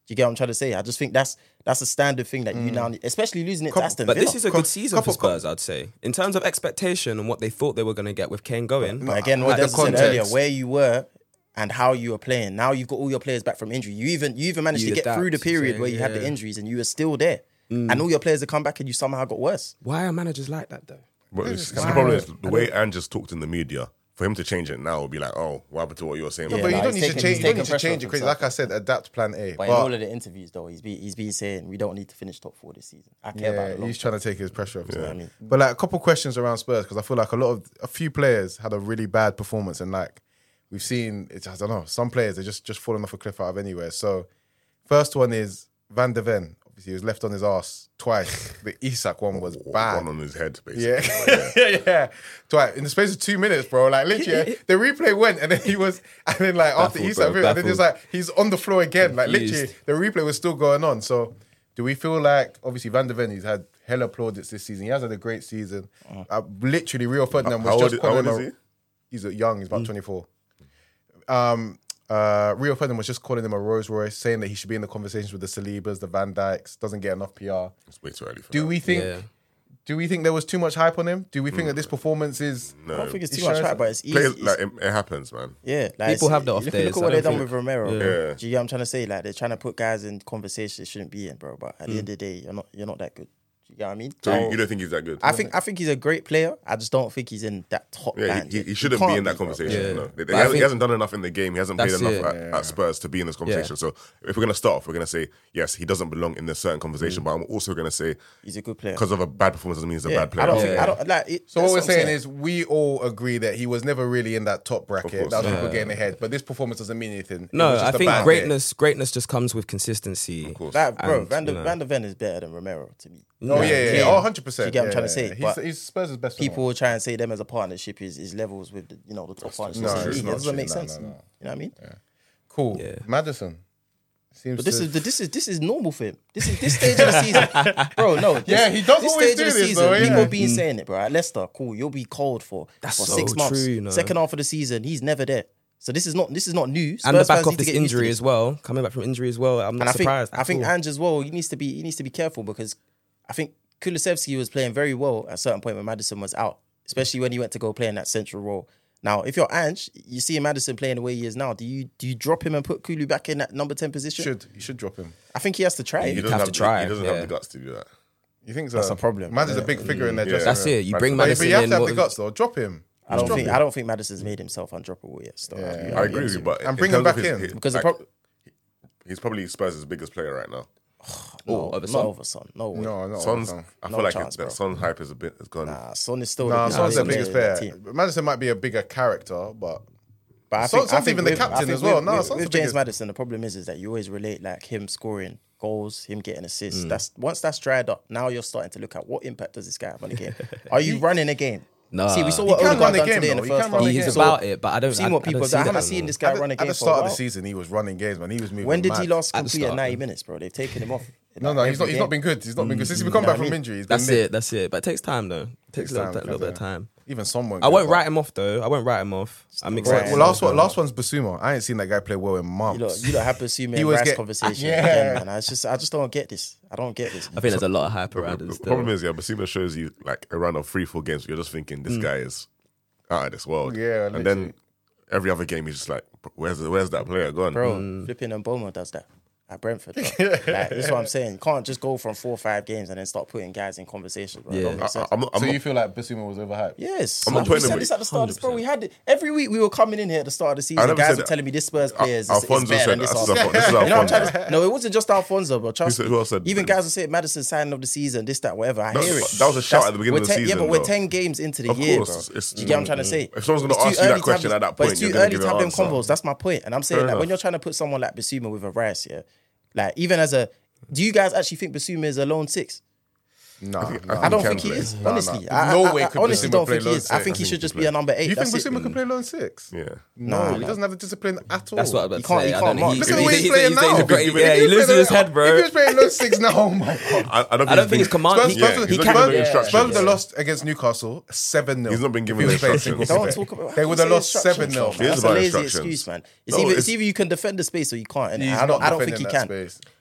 you get what I'm trying to say? I just think that's a standard thing that you now need, especially losing it to Aston But Villa. this is a good season for Spurs, I'd say. In terms of expectation and what they thought they were going to get with Kane going. But again, what Like the Des said earlier, context. where you were and how you were playing. Now you've got all your players back from injury. You even managed You to get adapt, through the period so, where you had the yeah. injuries and you were still there. And all your players have come back and you somehow got worse. Why are managers like that, though? But it's the problem is the way Ange talked in the media. For him to change it now would be like, oh, what happened to what you were saying? Yeah, But you like, don't he's need to taking- change. he's You don't need taking to change pressure it crazy. off Like I said, adapt plan A. But in all of the interviews, though, he's been saying we don't need to finish top 4 this season. I care about Yeah, it. he's trying to take his pressure off. what I mean? But like a couple questions around Spurs because I feel like a few players had a really bad performance and like we've seen I don't know, some players are just falling off a cliff out of anywhere. So first one is Van de Ven. Obviously, he was left on his ass twice. The Isak one was bad. One on his head, Yeah, basically. yeah. Twice in the space of 2 minutes, bro. Like literally, the replay went, and then and then like after Baffled, Isak, bro, and then it's baffled. like he's on the floor again. Like Confused. literally, the replay was still going on. So, do we feel like obviously Van de Ven? He's had hella plaudits this season. He has had a great season. Literally, Rio Ferdinand was How just old calling is him. he? He's young. He's about 24. Rio Ferdinand was just calling him a Rolls Royce, saying that he should be in the conversations with the Salibas, the Van Dijks. Doesn't get enough PR. It's way too early for Do that. we think? Yeah. Do we think there was too much hype on him? Do we think that this performance is? No. I don't think it's He too much shows- hype, but it's easy. Players, It's- like, it happens, man. Yeah, like People have the off look, days, Look at I what they've don't done think- with Romero. Yeah. Do you get what I'm trying to say? Like they're trying to put guys in conversations they shouldn't be in, bro. But at the end of the day, you're not that good. Do you get what I mean? So you don't think he's that good? I think he's a great player. I just don't think he's in that top Yeah, band. he yet. shouldn't can't be in that bro. conversation. Yeah. No. But I He think- hasn't done enough in the game. He hasn't played That's enough it. at Spurs to be in this conversation. So if we're going to start off, we're going to say, yes, he doesn't belong in this certain conversation. But I'm also going to say, He's a good player. because of a bad performance doesn't mean he's a Yeah, bad player. I don't Yeah. think. I don't like it. So what that's we're I'm saying is we all agree that he was never really in that top bracket. course. That was people getting ahead. But this performance doesn't mean anything. It No, was just I a think bad greatness just comes with consistency. Of course. Like, bro, And, Van you know. de Ven is better than Romero to me. Day. Oh yeah. Oh, 100%. You get what I'm trying to say? But He's Spurs' best. people will try and say them as a partnership is levels with the top partnerships. no, in the it's league. not It doesn't true. make No, sense. no, no. You know what I mean? Cool. Yeah. Madison seems. But this to- is normal for him. This stage of the season, bro. No, Yeah, he does this always stage do of the this, season. though, yeah. People been saying it, bro. At Leicester, cool. You'll be cold for That's for so 6 months. true, you know. Second half of the season, he's never there. So this is not new. And the Spurs back fans of need to this get used to injury this. as well, coming back from injury as well, I'm not And surprised. I think at all. Ange as well. He needs to be careful because I think Kulusevski was playing very well at a certain point when Maddison was out, especially when he went to go play in that central role. Now, if you're Ange, you see Maddison playing the way he is now. Do you drop him and put Kulu back in that number 10 position? you should drop him. I think he has to try. He it. doesn't have to try, He doesn't yeah. have the guts to do that. You think so? That's a problem. Madison's a big figure in their dressing That's room. it. You bring But Madison you have in. to have what- the guts though. Drop him. I don't think Maddison's made himself undroppable yet. So I agree with you, but And in bring him terms of back in. because like, the he's probably Spurs' biggest player right now. no, over not Son? over Son. No way. No, no. Son's, I No feel like chance, that bro. Son's hype is gone. Nah, Son is still No, the Son's their biggest biggest player in the player. team. Madison might be a bigger character, but But Son's even the captain as well. No, with, Son's the with James biggest. Maddison, the problem is that you always relate like him scoring goals, him getting assists. Mm. That's once that's dried up. Now you're starting to look at what impact does this guy have on the game. Are you running a game? Nah. See, we saw He what can Odegaard run the done game, today in the though. He first can run half. the He's game. about it, but I don't. Seen what people see I that, haven't man. seen this guy run a At game the for a start of the while. season, he was running games, man. He was moving. When did he mad. last At the complete start. 90 minutes, bro? They've taken him off. No, Like, he's every not game. been good. He's not been good since he come know back what I from mean? injury. He's That's been it. That's it. But it takes time though. It takes a little bit of time. Even someone. I won't write him off though. I won't write him off. I'm Right. excited. Well, last one's Basuma. I ain't seen that guy play well in months. You don't have to assume He in was Rice get- conversation Yeah. again, man. I just don't get this. I don't get this. I think there's a lot of hype around it. The Still. problem is, Basima shows you like a run of 3-4 games. You're just thinking this guy is out of this world. Yeah, and then every other game he's just like, where's that player gone? Bro, flipping and Bowman does that at Brentford. Bro. Like, this is what I'm saying. You can't just go from 4 or 5 games and then start putting guys in conversation, bro. It don't make sense. I'm not, So you feel like Basuma was overhyped? Yes. I'm not we putting said him- this at the start of this, bro. We had it. Every week we were coming in here at the start of the season. never Guys said were that. telling me this Spurs player is Alfonso better said than this. this is Arsenal. This is You know what I'm trying Alfonso. to say? No, it wasn't just Alfonso, bro. Trust Who me. said- who else said Even that? guys will say Madison signing of the season, this, that, whatever. I No, hear it. that was a shout at the beginning we're of the 10 season, Yeah, but we're though. 10 games into the Of year, course, bro. it's- Do you get what I'm trying to say? If someone's gonna It's too ask you that early to question have at that but point, it's you're too gonna early give to an have them answer. convos. That's my point. And I'm saying, Fair like, when enough. you're trying to put someone like Basuma with a Rice, yeah, like, even as a, do you guys actually think Basuma is a lone 6? No, I don't can think he play. is. No, Honestly, no. I, No I, way I could honestly Basuma don't play think he lone is. I six. think he I think should he just can be a number 8. You think That's it. Basuma can play lone 6? Yeah. Nah, He doesn't have the discipline at all. That's what I'm about to can't- say. he I can't don't know. mark. Look at the way he's playing now. Yeah, he loses his head, If he bro. was playing lone 6 now, oh my god. I I don't think his command. Spurs, he- Spurs, yeah, Spurs, he's not Spurs, giving the instructions. Spurs would have lost against Newcastle 7-0. He's not been given If he was the playing instructions. single Don't figure. talk about. They would have lost 7-0. It is That's a about lazy instructions. excuse, man. No, It's either you can defend the space or you can't. And He's I don't not think he defending can. that space.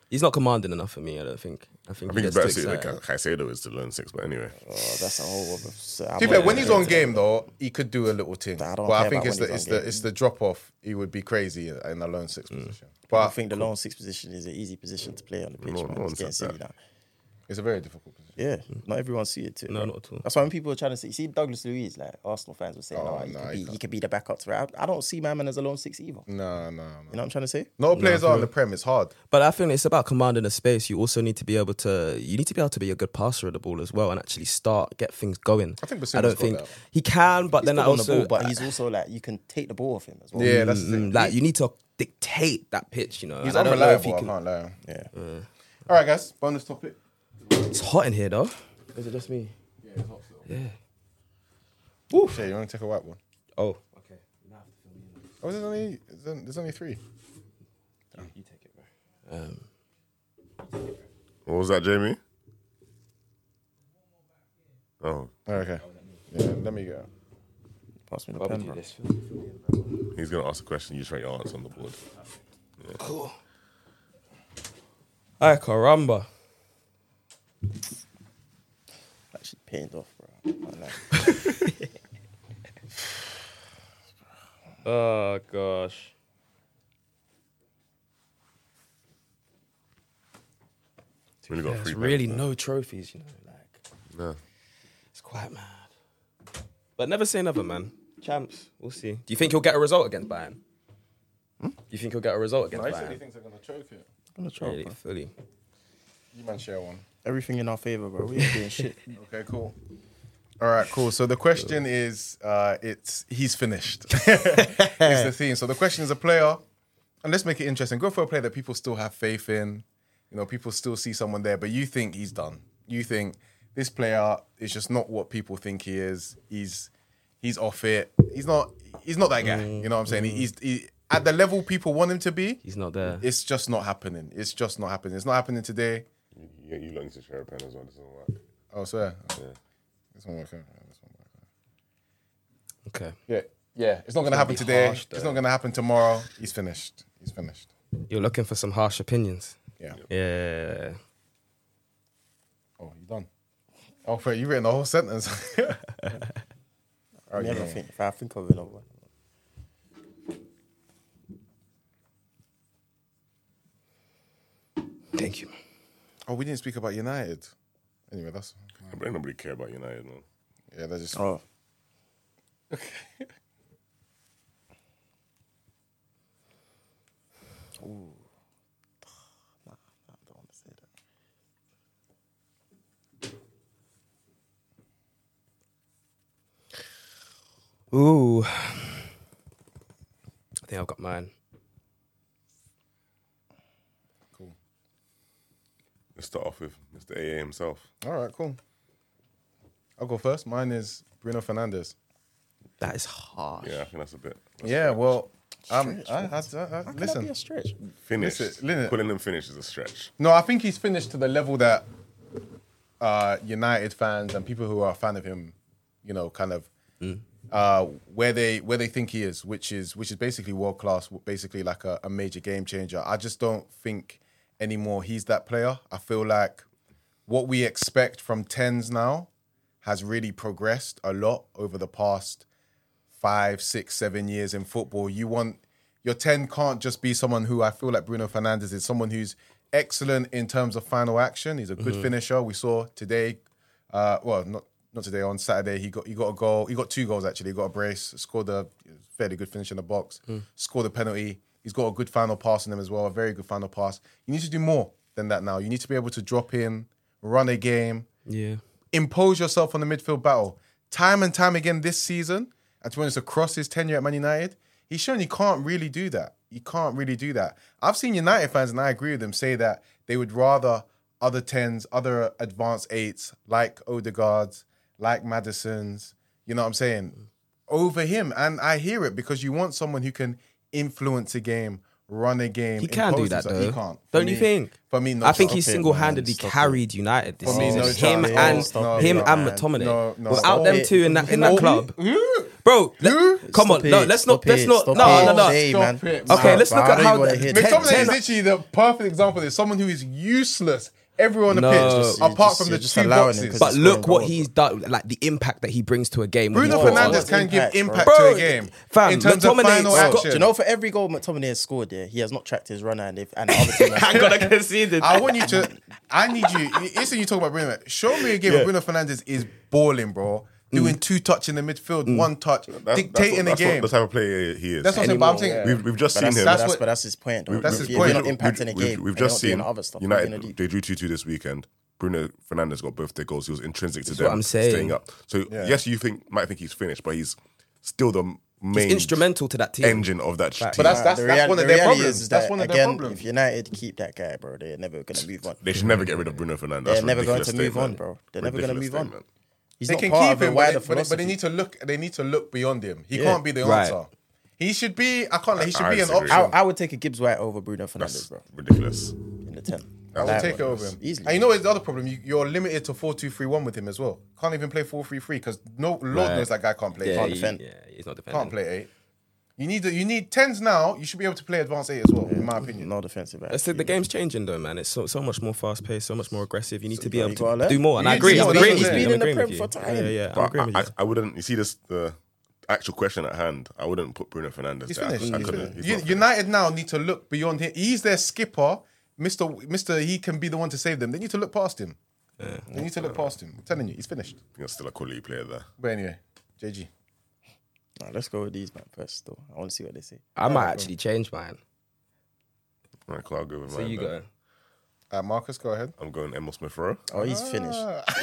He's not commanding enough for me. I don't think. I think it's gets better too suited than excited. Caicedo is to learn 6, but anyway. Oh, that's a whole other. To be fair, when he's on game though, he could do a little thing. I don't But I care think about when he's on game. it's the drop off. He would be crazy in a lone 6 position. I But think the lone 6 position is an easy position to play on the pitch. No man. one It's getting said silly that. now. it's a very difficult position. Yeah, not everyone's suited to it. No, bro. not at all. That's why when people are trying to see Douglas Luiz, like Arsenal fans were saying, Oh, oh, no, he could be the backup to Ray. I don't see my man as a lone 6 either. You No. know what I'm trying to say? No players are on the Prem. It's hard. But I think it's about commanding a space. You also need to be able to. You need to be able to be a good passer of the ball as well, and actually get things going. I think Basuma I don't got think that. he can, but He's then I good on the also ball, but he's also like, you can take the ball off him as well. Yeah, that's the thing. like you need to dictate that pitch. You know, He's and I don't know if unreliable. he I can. can't lie. Yeah. All right, guys. Bonus topic. It's hot in here though. Is it just me? Yeah, it's hot still. Yeah. Shay, you want to take a white one? Oh, okay. Oh, there's only 3. You take it, bro. What was that, Jamie? Oh, Okay. Yeah, let me go. Pass me the pen, bro. he's going to ask a question. You just write your answer on the board. Cool. Ay, caramba. Actually pained off, bro. I like Oh gosh. We only got There's 3 really pens, no trophies, you know. Like no. it's quite mad. But never say never, man. Champs, we'll see. Do you think he'll get a result against Bayern? Do you think he'll get a result against Bayern? thinks they're going to choke it. I'm gonna try, Really, bro. fully. You man share one. Everything in our favor, bro. We ain't doing shit. Okay, cool. All right, cool. So the question is, he's finished. It's the theme. So the question is a player, and let's make it interesting. Go for a player that people still have faith in. You know, people still see someone there, but you think he's done. You think this player is just not what people think he is. He's off it. He's not that guy. You know what I'm saying? He's at the level people want him to be. He's not there. It's just not happening. It's just not happening. It's not happening today. You lot need to share a pen as well. This doesn't work. Oh, swear. Yeah. This one works. This one works. Okay. Yeah. It's not gonna happen be today. harsh, It's though. not gonna happen tomorrow. He's finished. You're looking for some harsh opinions. Yeah. Yeah. Oh, you done? Oh, wait, you written the whole sentence. I never think. If I think of another one. Thank you. Oh, we didn't speak about United. Anyway, that's But ain't nobody care about United, man. yeah. They're just Oh, I don't want to say that. Ooh. I think I've got mine. cool. Let's start off with Mr. AA himself. All right, cool. I'll go first. Mine is Bruno Fernandes. That is harsh. Yeah, I think that's a bit. Yeah, well, Stretch, man. How can that be listen. a stretch? Finished. Listen. Calling him finished is a stretch. No, I think he's finished to the level that United fans and people who are a fan of him, you know, kind of where they think he is, which is basically world class, basically like a major game changer. I just don't think anymore he's that player. I feel like what we expect from 10s now has really progressed a lot over the past 5, 6, 7 years in football. Your 10 can't just be someone who I feel like Bruno Fernandes is, someone who's excellent in terms of final action. He's a good finisher. We saw today, not today, on Saturday, he got a goal. He got 2 goals actually. He got a brace, scored a fairly good finish in the box, scored a penalty. He's got a good final pass in him as well, a very good final pass. You need to do more than that now. You need to be able to drop in, run a game, impose yourself on the midfield battle. Time and time again this season, and to be honest, across his tenure at Man United, he's shown he can't really do that. He can't really do that. I've seen United fans, and I agree with them, say that they would rather other 10s, other advanced 8s, like Odegaard's, like Maddison's, you know what I'm saying, over him. And I hear it, because you want someone who can influence a game, run a game. He can do impose that himself. though. He can't. Don't you think? For me, no. I think chance. he single-handedly carried United this For me, season. no Him chance. and Stop him it, and man. McTominay. No, Without them two in that club. bro. Come on, Stop no, it, let's not. stop it, No. stop it, Stop man. it, Okay, man. let's look I at don't how even wanna hear that. McTominay is literally the perfect example. There's someone who is useless everywhere on the No. pitch, apart Just- from the you're just two allowing him boxes. 'cause But he's look scoring what goals, he's done, like the impact that he brings to a game. when Bruno he's put on. Fernandes can give Impact, impact bro. to a game Fam, in terms of McTominay- final Bro, action. Do you know for every goal McTominay has scored, he has not tracked his runner, and the other team has I'm gonna concede it. I want you to. I need you. Listen, you talk about Bruno. Show me a game where Bruno Fernandes is balling, bro. Doing 2 touch in the midfield, 1 touch, dictating the game. That's the type of player he is. That's what I'm saying. But I'm saying, Anymore, We've just But seen that's, him. but that's his point. Though. That's his If point. You're not impacting a game. We've and just you're seen not doing other stuff. What are you gonna United. do? They drew 2-2 this weekend. Bruno Fernandes got both their goals. He was intrinsic to That's them what I'm saying. staying up. So yes, you might think he's finished, but he's still the main He's instrumental to that team. engine of that team. But that's one of their problems. Is That's that, one of again, their problems. If United keep that guy, bro, they're never going to move on. They should never get rid of Bruno Fernandes. They're That's a never going ridiculous to move on, statement. bro. They're never going to Ridiculous move on. statement. He's They not can part keep of a him, wider but philosophy. they need to look. They need to look beyond him. He Yeah. can't be the Right. answer. He should be. I can't. He should I be an disagree. option. I would take a Gibbs White over Bruno Fernandes, That's bro, ridiculous. in the 10. I would take it over him. Easily. And you know what's the other problem? You're limited to 4-2-3-1 with him as well. Can't even play 4-3-3 because Lord knows that guy can't play. Can't eight. defend. Yeah, he's not defending. Can't play 8. You need 10s now. You should be able to play advanced 8 as well, in my opinion. No defensive. The game's changing though, man. It's so much more fast paced, so much more aggressive. You need to be able you gotta to learn. do more. And You I need agree. to I'm do agreeing more. with He's you. been I'm in the agreeing Prem with for you. time. Yeah, I'm But agreeing with you. I wouldn't. You see this the actual question at hand. I wouldn't put Bruno Fernandes. He's there. finished. I He's couldn't. finished. He's not finished. United now need to look beyond him. He's their skipper. Mr. He can be the one to save them. They need to look past him. They need to look past him. I'm telling you, he's finished. I think that's still a quality player there. But anyway, JG. Nah, let's go with these, man, first, though. I want to see what they say. I might actually change mine. Right, cool, I'll go with So mine you then. go. Marcus, go ahead. I'm going Emil Smith Rowe. Oh, he's finished.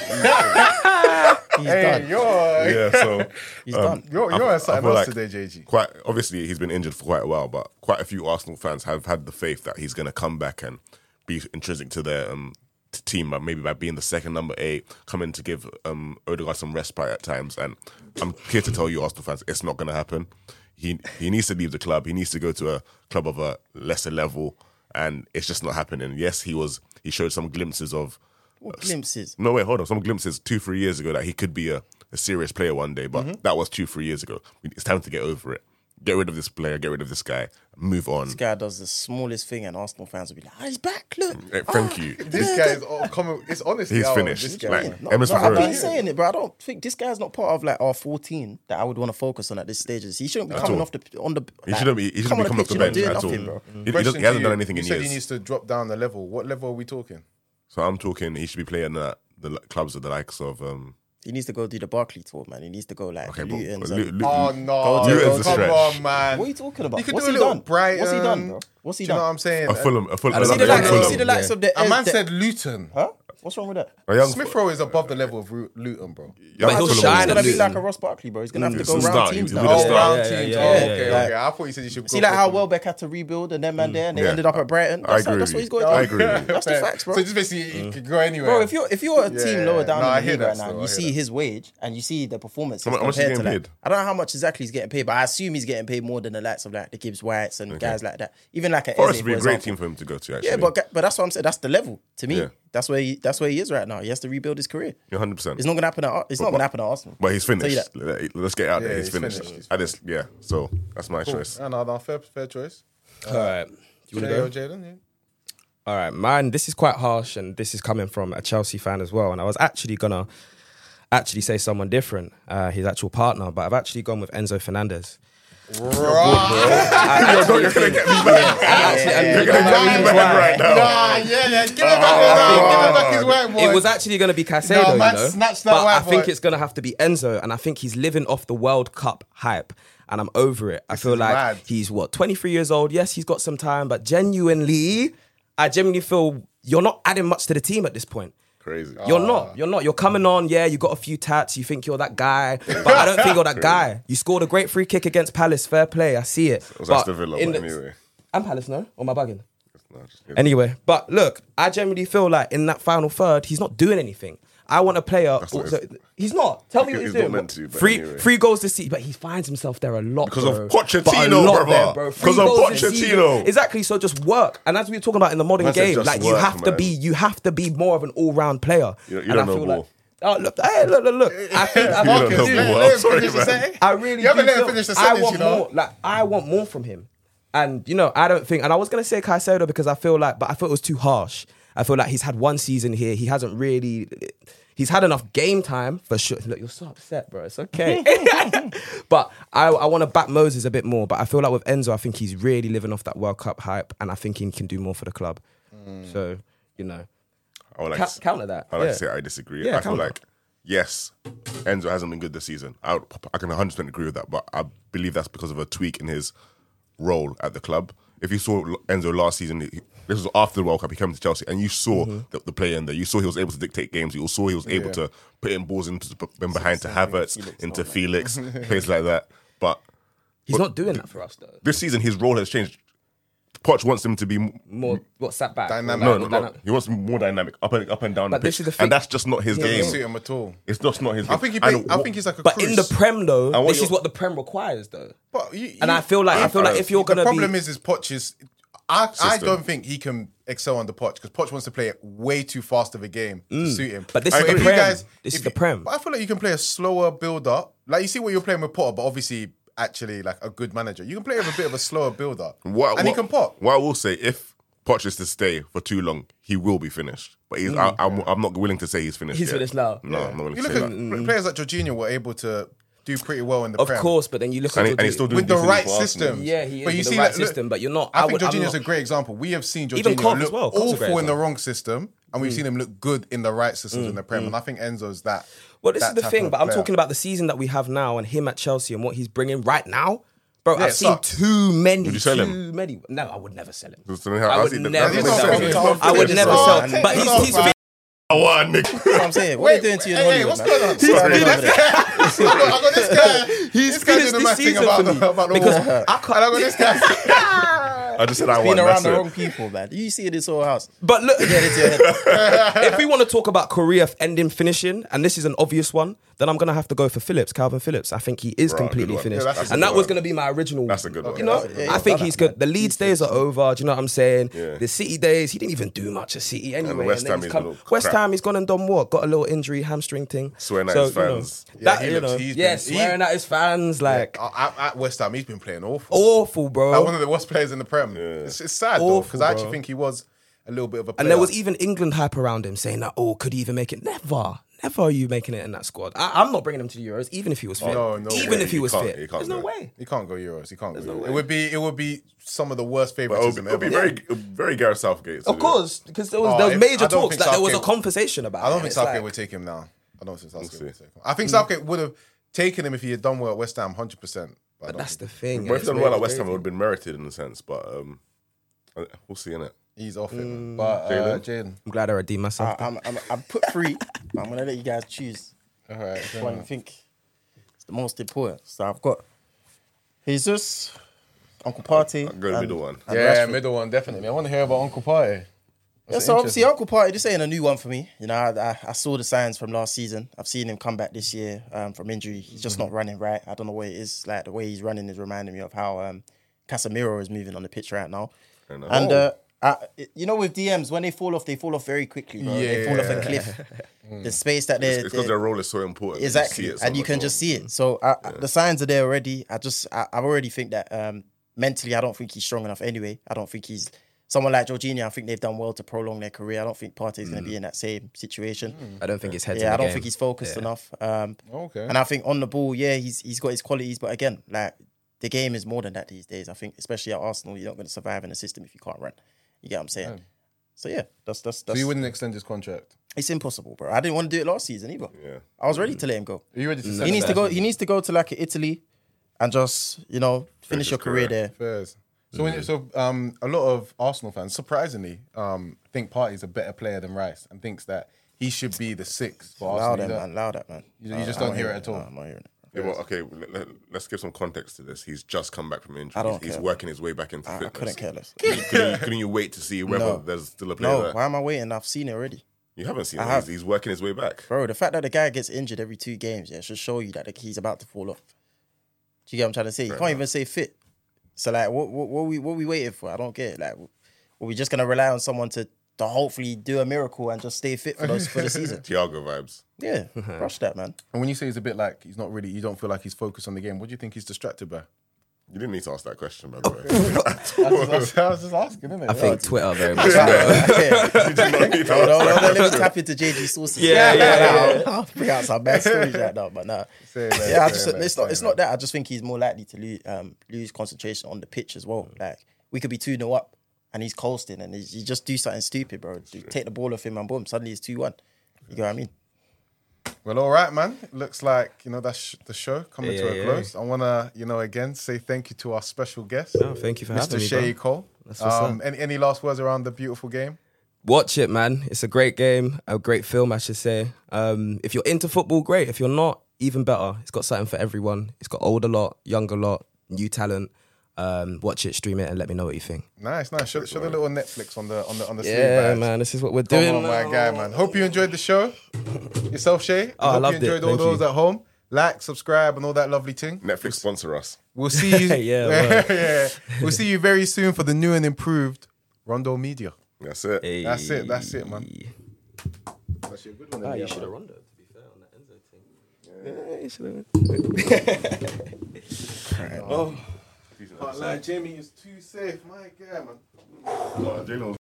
He's Hey, done. you're Yeah, so He's done. you're I at something feel else like today, JG. Quite obviously, he's been injured for quite a while, but quite a few Arsenal fans have had the faith that he's going to come back and be intrinsic to their team, but maybe by being the second number 8, coming to give Odegaard some respite at times. And I'm here to tell you, Arsenal fans, it's not going to happen. He needs to leave the club. He needs to go to a club of a lesser level, and it's just not happening. Yes, he showed some glimpses of. What glimpses? No, wait, hold on. Some glimpses 2-3 years ago that he could be a serious player one day, but that was 2-3 years ago. It's time to get over it. Get rid of this player, get rid of this guy, move on. This guy does the smallest thing, and Arsenal fans will be like, he's back, look. Thank you. This guy is all coming. It's honestly He's out. finished. This guy. Like, No, Emil Smith I've Rowe- been saying it, bro. I don't think this guy's not part of like our 14 that I would want to focus on at this stage. He shouldn't be coming all. off the on the. He shouldn't be coming off the bench at all. Nothing, bro. He Question hasn't to done you. anything You in said years. he needs to drop down the level. What level are we talking? So I'm talking, he should be playing the clubs of the likes of. He needs to go do the Barkley tour, man. He needs to go like Okay, Luton's. but and- Oh no! Luton's a Come stretch. on, man. What are you talking about? You could What's do a he little done? Brighton. What's he done, bro? What's he Do you know what done? I'm saying? a Fulham. See the another likes, Fulham. see the likes of the. A man the- said Luton. huh? What's wrong with that? A young Smith Rowe is above the level of Luton, bro. young But he'll Fulham shine He's at gonna be Luton. like a Ross Barkley, bro. He's gonna have to It's go a round start. teams He'll now. be the Oh, start. round Yeah, teams. yeah, Oh, yeah, okay, yeah. okay. I thought you said you should See go like how for- Welbeck had to rebuild and then man there and they Yeah. ended up at Brighton. I That's, agree that's with what he's you. going I to agree do. with you. That's the facts, bro. So just basically, you could go anywhere. Bro, if you're a team Yeah. lower down No, I in the hear league that right still, now, I you hear see that. his wage and you see the performance How much is he compared to getting that. paid? I don't know how much exactly he's getting paid, but I assume he's getting paid more than the likes of like the Gibbs Whites and guys like that. Even like a Forest Eze, would be for a great example. team for him to go to, actually. Yeah, but that's what I'm saying. That's the level to me. Yeah. That's where he is right now. He has to rebuild his career. You're 100%. It's not gonna happen at. It's not gonna happen at Arsenal. But he's Tell you finished. that. Let's get out Yeah, there. He's he's finished. finished. He's I just, yeah. So that's my Cool. choice. No, fair choice. All right. You want to go? Jaden? Yeah. All right, mine. This is quite harsh, and this is coming from a Chelsea fan as well. And I was actually gonna say someone different, his actual partner, but I've actually gone with Enzo Fernandez. You're going to get me back. You're going to get me back right now. Nah, yeah. Give him back his white boy. It was actually going to be Caicedo, No, man, you know. snatch that But white I think boy. it's going to have to be Enzo, and I think he's living off the World Cup hype, and I'm over it. I feel is like mad. he's 23 years old. Yes, he's got some time, but I genuinely feel you're not adding much to the team at this point. Crazy. You're not. You're coming on, yeah, you got a few tats, you think you're that guy, but I don't think you're that guy. You scored a great free kick against Palace, fair play, I see it. It was But Aston Villa, in but the- anyway. And Palace, no? Or am I bugging? No, just kidding. Anyway, but look, I generally feel like in that final third, he's not doing anything. I want a player. That's not also, his- he's not. Tell me what he's He's not doing. meant to, but three anyway. goals this season, but he finds himself there a lot Because bro. of But a Pochettino, lot brother. bro. Because 3 of goals this season. Pochettino. Exactly. So just work. And as we were talking about in the modern Man said game, just like you work, have to man. be more of an all round player. You And don't I know feel ball. like Oh, look. Hey, look. I think I don't think know dude, well. Let him Sorry, finish the man. sentence. I really You haven't do let him feel- finish the I sentence, want you know? more. Like I want more from him. And I don't think. And I was gonna say Caicedo because I feel like, but I thought it was too harsh. I feel like he's had one season here. He hasn't really. He's had enough game time for sure. Look, you're so upset, bro. It's okay. But I want to back Moses a bit more. But I feel like with Enzo, I think he's really living off that World Cup hype, and I think he can do more for the club. So I would like to, counter that. I would like Yeah. to say I disagree. Yeah, I feel counter. like, yes, Enzo hasn't been good this season. I can 100% agree with that, but I believe that's because of a tweak in his role at the club. If you saw Enzo last season, this was after the World Cup, he came to Chelsea, and you saw the player in there. You saw he was able to dictate games. You saw he was able to put in balls into behind to Havertz, into Felix, plays like that. But He's not doing that for us though. this season, his role has changed. Poch wants him to be More sat back. Dynamic. no. He wants him more dynamic, up and down But the this pitch, is the thing. and that's just not his Doesn't game. suit him at all. It's just not his game. I think And I think he's like a But Cruz. in the Prem though, what this you're- is what the Prem requires though. But And I feel like if you're the gonna problem be, is Poch is. I System. don't think he can excel under Poch because Poch wants to play way too fast of a game to suit him. But this So is the if you Prem. guys- This if is the you- Prem. But I feel like you can play a slower build up. Like you see what you're playing with Potter, but obviously actually like a good manager. You can play with a bit of a slower build up, and he can pop. What I will say, if Poch is to stay for too long, he will be finished. But he's, I'm not willing to say he's finished. He's yet. finished now. No, I'm not willing You to look say at that. players like Jorginho were able to do pretty well in the of Prem. course, but then you look And, at and he's still doing with the decently right for Arsenal. system. Yeah, he is But you with the see, right like, look, system, but you're not. I think I'm Jorginho's not- a great example. We have seen Even Jorginho Klopp look as well. Klopp's a great awful in the example. wrong system, and we've seen him look good in the right systems in the Prem. And I think Enzo's that. Well, this that is the type thing, of but I'm player. talking about the season that we have now and him at Chelsea and what he's bringing right now. Bro, Yeah, I've it seen sucks. too many. Would you sell him? Too many. No, I would never sell him. So then how- I how's would he- never He's that's- not sell fair. him. I would never Oh, sell. take But it off, he's man. I want Nick. That's what I'm saying. What are you doing to you in Hey, Hollywood, what's man? going on? What's going on over there? I got this guy. He's this guy finished doing the this match thing season about for the me. about the Because wall. I can't. And I got this guy. I just said I Being want. around That's the it. wrong people, man. You see this whole house. But look, Get into your head. if we want to talk about career ending finishing, and this is an obvious one, then I'm going to have to go for Phillips, Calvin Phillips. I think he is Right, completely good one. finished. Yeah, that's a And good that was one. going to be my original. That's a good one. You know, Yeah, I think yeah, he's yeah. good. The Leeds days are over. Do you know what I'm saying? Yeah. The City days, he didn't even do much at City anyway. West then Ham, he's he's come- a little West crap. Ham, he's gone and done what? Got a little injury, hamstring thing. Swearing at his fans. Yeah, That, he you looks- know, he's yeah, been- swearing at his fans, like At West Ham, he's been playing awful. awful, bro. Like one of the worst players in the Prem. It's sad though, because I actually bro. think he was a little bit of a player. And there was even England hype around him saying that, oh, could he even make it? Never. Never are you making it in that squad. I'm not bringing him to the Euros, even if he was fit. no even way. if he was He can't- fit. he can't There's no go. way. He can't go Euros. He can't go. no Euros. way. It would be some of the worst But favoritism it'll be ever. very Gareth Southgate. Of course, because there was Oh, major I don't talks think that there was a Southgate- conversation about. I don't it. think It's Southgate like- would take him now. I don't think Southgate see. would take him. I think Southgate would have taken him if he had done well at West Ham, 100%. But that's the thing. But if it's he's done well really at West Ham, it crazy. would have been merited in a sense. But we'll see, innit? He's off it. But Jaden. I'm glad I redeemed myself. I'm put free, but I'm gonna let you guys choose All right. one you think is the most important. So I've got Jesus, Uncle Party. Go the middle one. and Yeah, Rashford. middle one, definitely. I want to hear about Uncle Party. Yeah, so obviously Uncle Party, this ain't a new one for me. You know, I saw the signs from last season. I've seen him come back this year from injury. He's just not running right. I don't know what it is. Like the way he's running is reminding me of how Casemiro is moving on the pitch right now. enough. And you know, with DMs, when they fall off very quickly, bro. They fall off a cliff. The space that It's because their role is so important. exactly, You see it so and you much can more. just see it. So the signs are there already. I already think that mentally, I don't think he's strong enough. Anyway, I don't think he's someone like Jorginho. I think they've done well to prolong their career. I don't think Partey's going to be in that same situation. I don't think his head's in Yeah, the I don't game. think he's focused enough. Okay. And I think on the ball, yeah, he's got his qualities, but again, like the game is more than that these days. I think, especially at Arsenal, you're not going to survive in a system if you can't run. You get what I'm saying? So yeah, that's So you wouldn't extend his contract? it's impossible, bro. I didn't want to do it last season either. Yeah. I was ready to let him go. Are you ready to He needs to go. He needs to go to like Italy, and just finish his your career there. Fairs. So, a lot of Arsenal fans, surprisingly, think Partey's a better player than Rice and thinks that he should be the sixth for Allow Arsenal. that, man. Allow that, man. You just I'm don't not hear it hearing at all. No, I'm not hearing it. Yeah, well, okay, let's give some context to this. He's just come back from injury. I don't He's care. working his way back into I fitness. couldn't care less. Couldn't you wait to see whether No. there's still a player No, there? why am I waiting? I've seen it already. You haven't seen I him. have. He's working his way back. Bro, the fact that the guy gets injured every 2 games, should show you that he's about to fall off. Do you get what I'm trying to say? You can't even say fit. So like, what we waiting for? I don't get it. Like, are we just gonna rely on someone to to hopefully do a miracle and just stay fit for the season. Thiago vibes. Yeah, rush that, man. And when you say he's a bit like he's not really, you don't feel like he's focused on the game. What do you think he's distracted by? You didn't need to ask that question, by the way. I was just asking, innit? I think Twitter very much. You did not need to ask No, that let me question. tap into JG sources. Yeah. I'll bring out some bad stories right now, but nah. Say less, Yeah, say less, it's not that. I just think he's more likely to lose concentration on the pitch as well. Like, we could be 2-0 up and he's coasting and you just do something stupid, bro. You take the ball off him and boom, suddenly it's 2-1. You know what I mean? Well, all right, man. Looks like, that's the show coming to a Yeah. close. I want to, again, say thank you to our special guest, No, thank you for having Mr. me, Shay bro. Cole. That's what's up. Any last words around the beautiful game? Watch it, man. It's a great game, a great film, I should say. If you're into football, great. If you're not, even better. It's got something for everyone. It's got older lot, younger lot, new talent. Watch it, stream it, and let me know what you think. Nice. Show the little Netflix on the sleeve. Yeah, badge. man. This is what we're Come doing. on, my guy, man. Hope you enjoyed the show. Yourself, Shay. Oh, I Hope loved you it. enjoyed all Thank those at home. Like, subscribe, and all that lovely thing. Netflix sponsor us. We'll see you. Yeah, yeah. We'll see you very soon for the new and improved Rondo Media. That's it. Hey. That's it, man. That's a good one. Ah, you should have run though, to be fair, on that Enzo thing. Yeah, you should have. Jamie is too safe. My God, man. Jalen was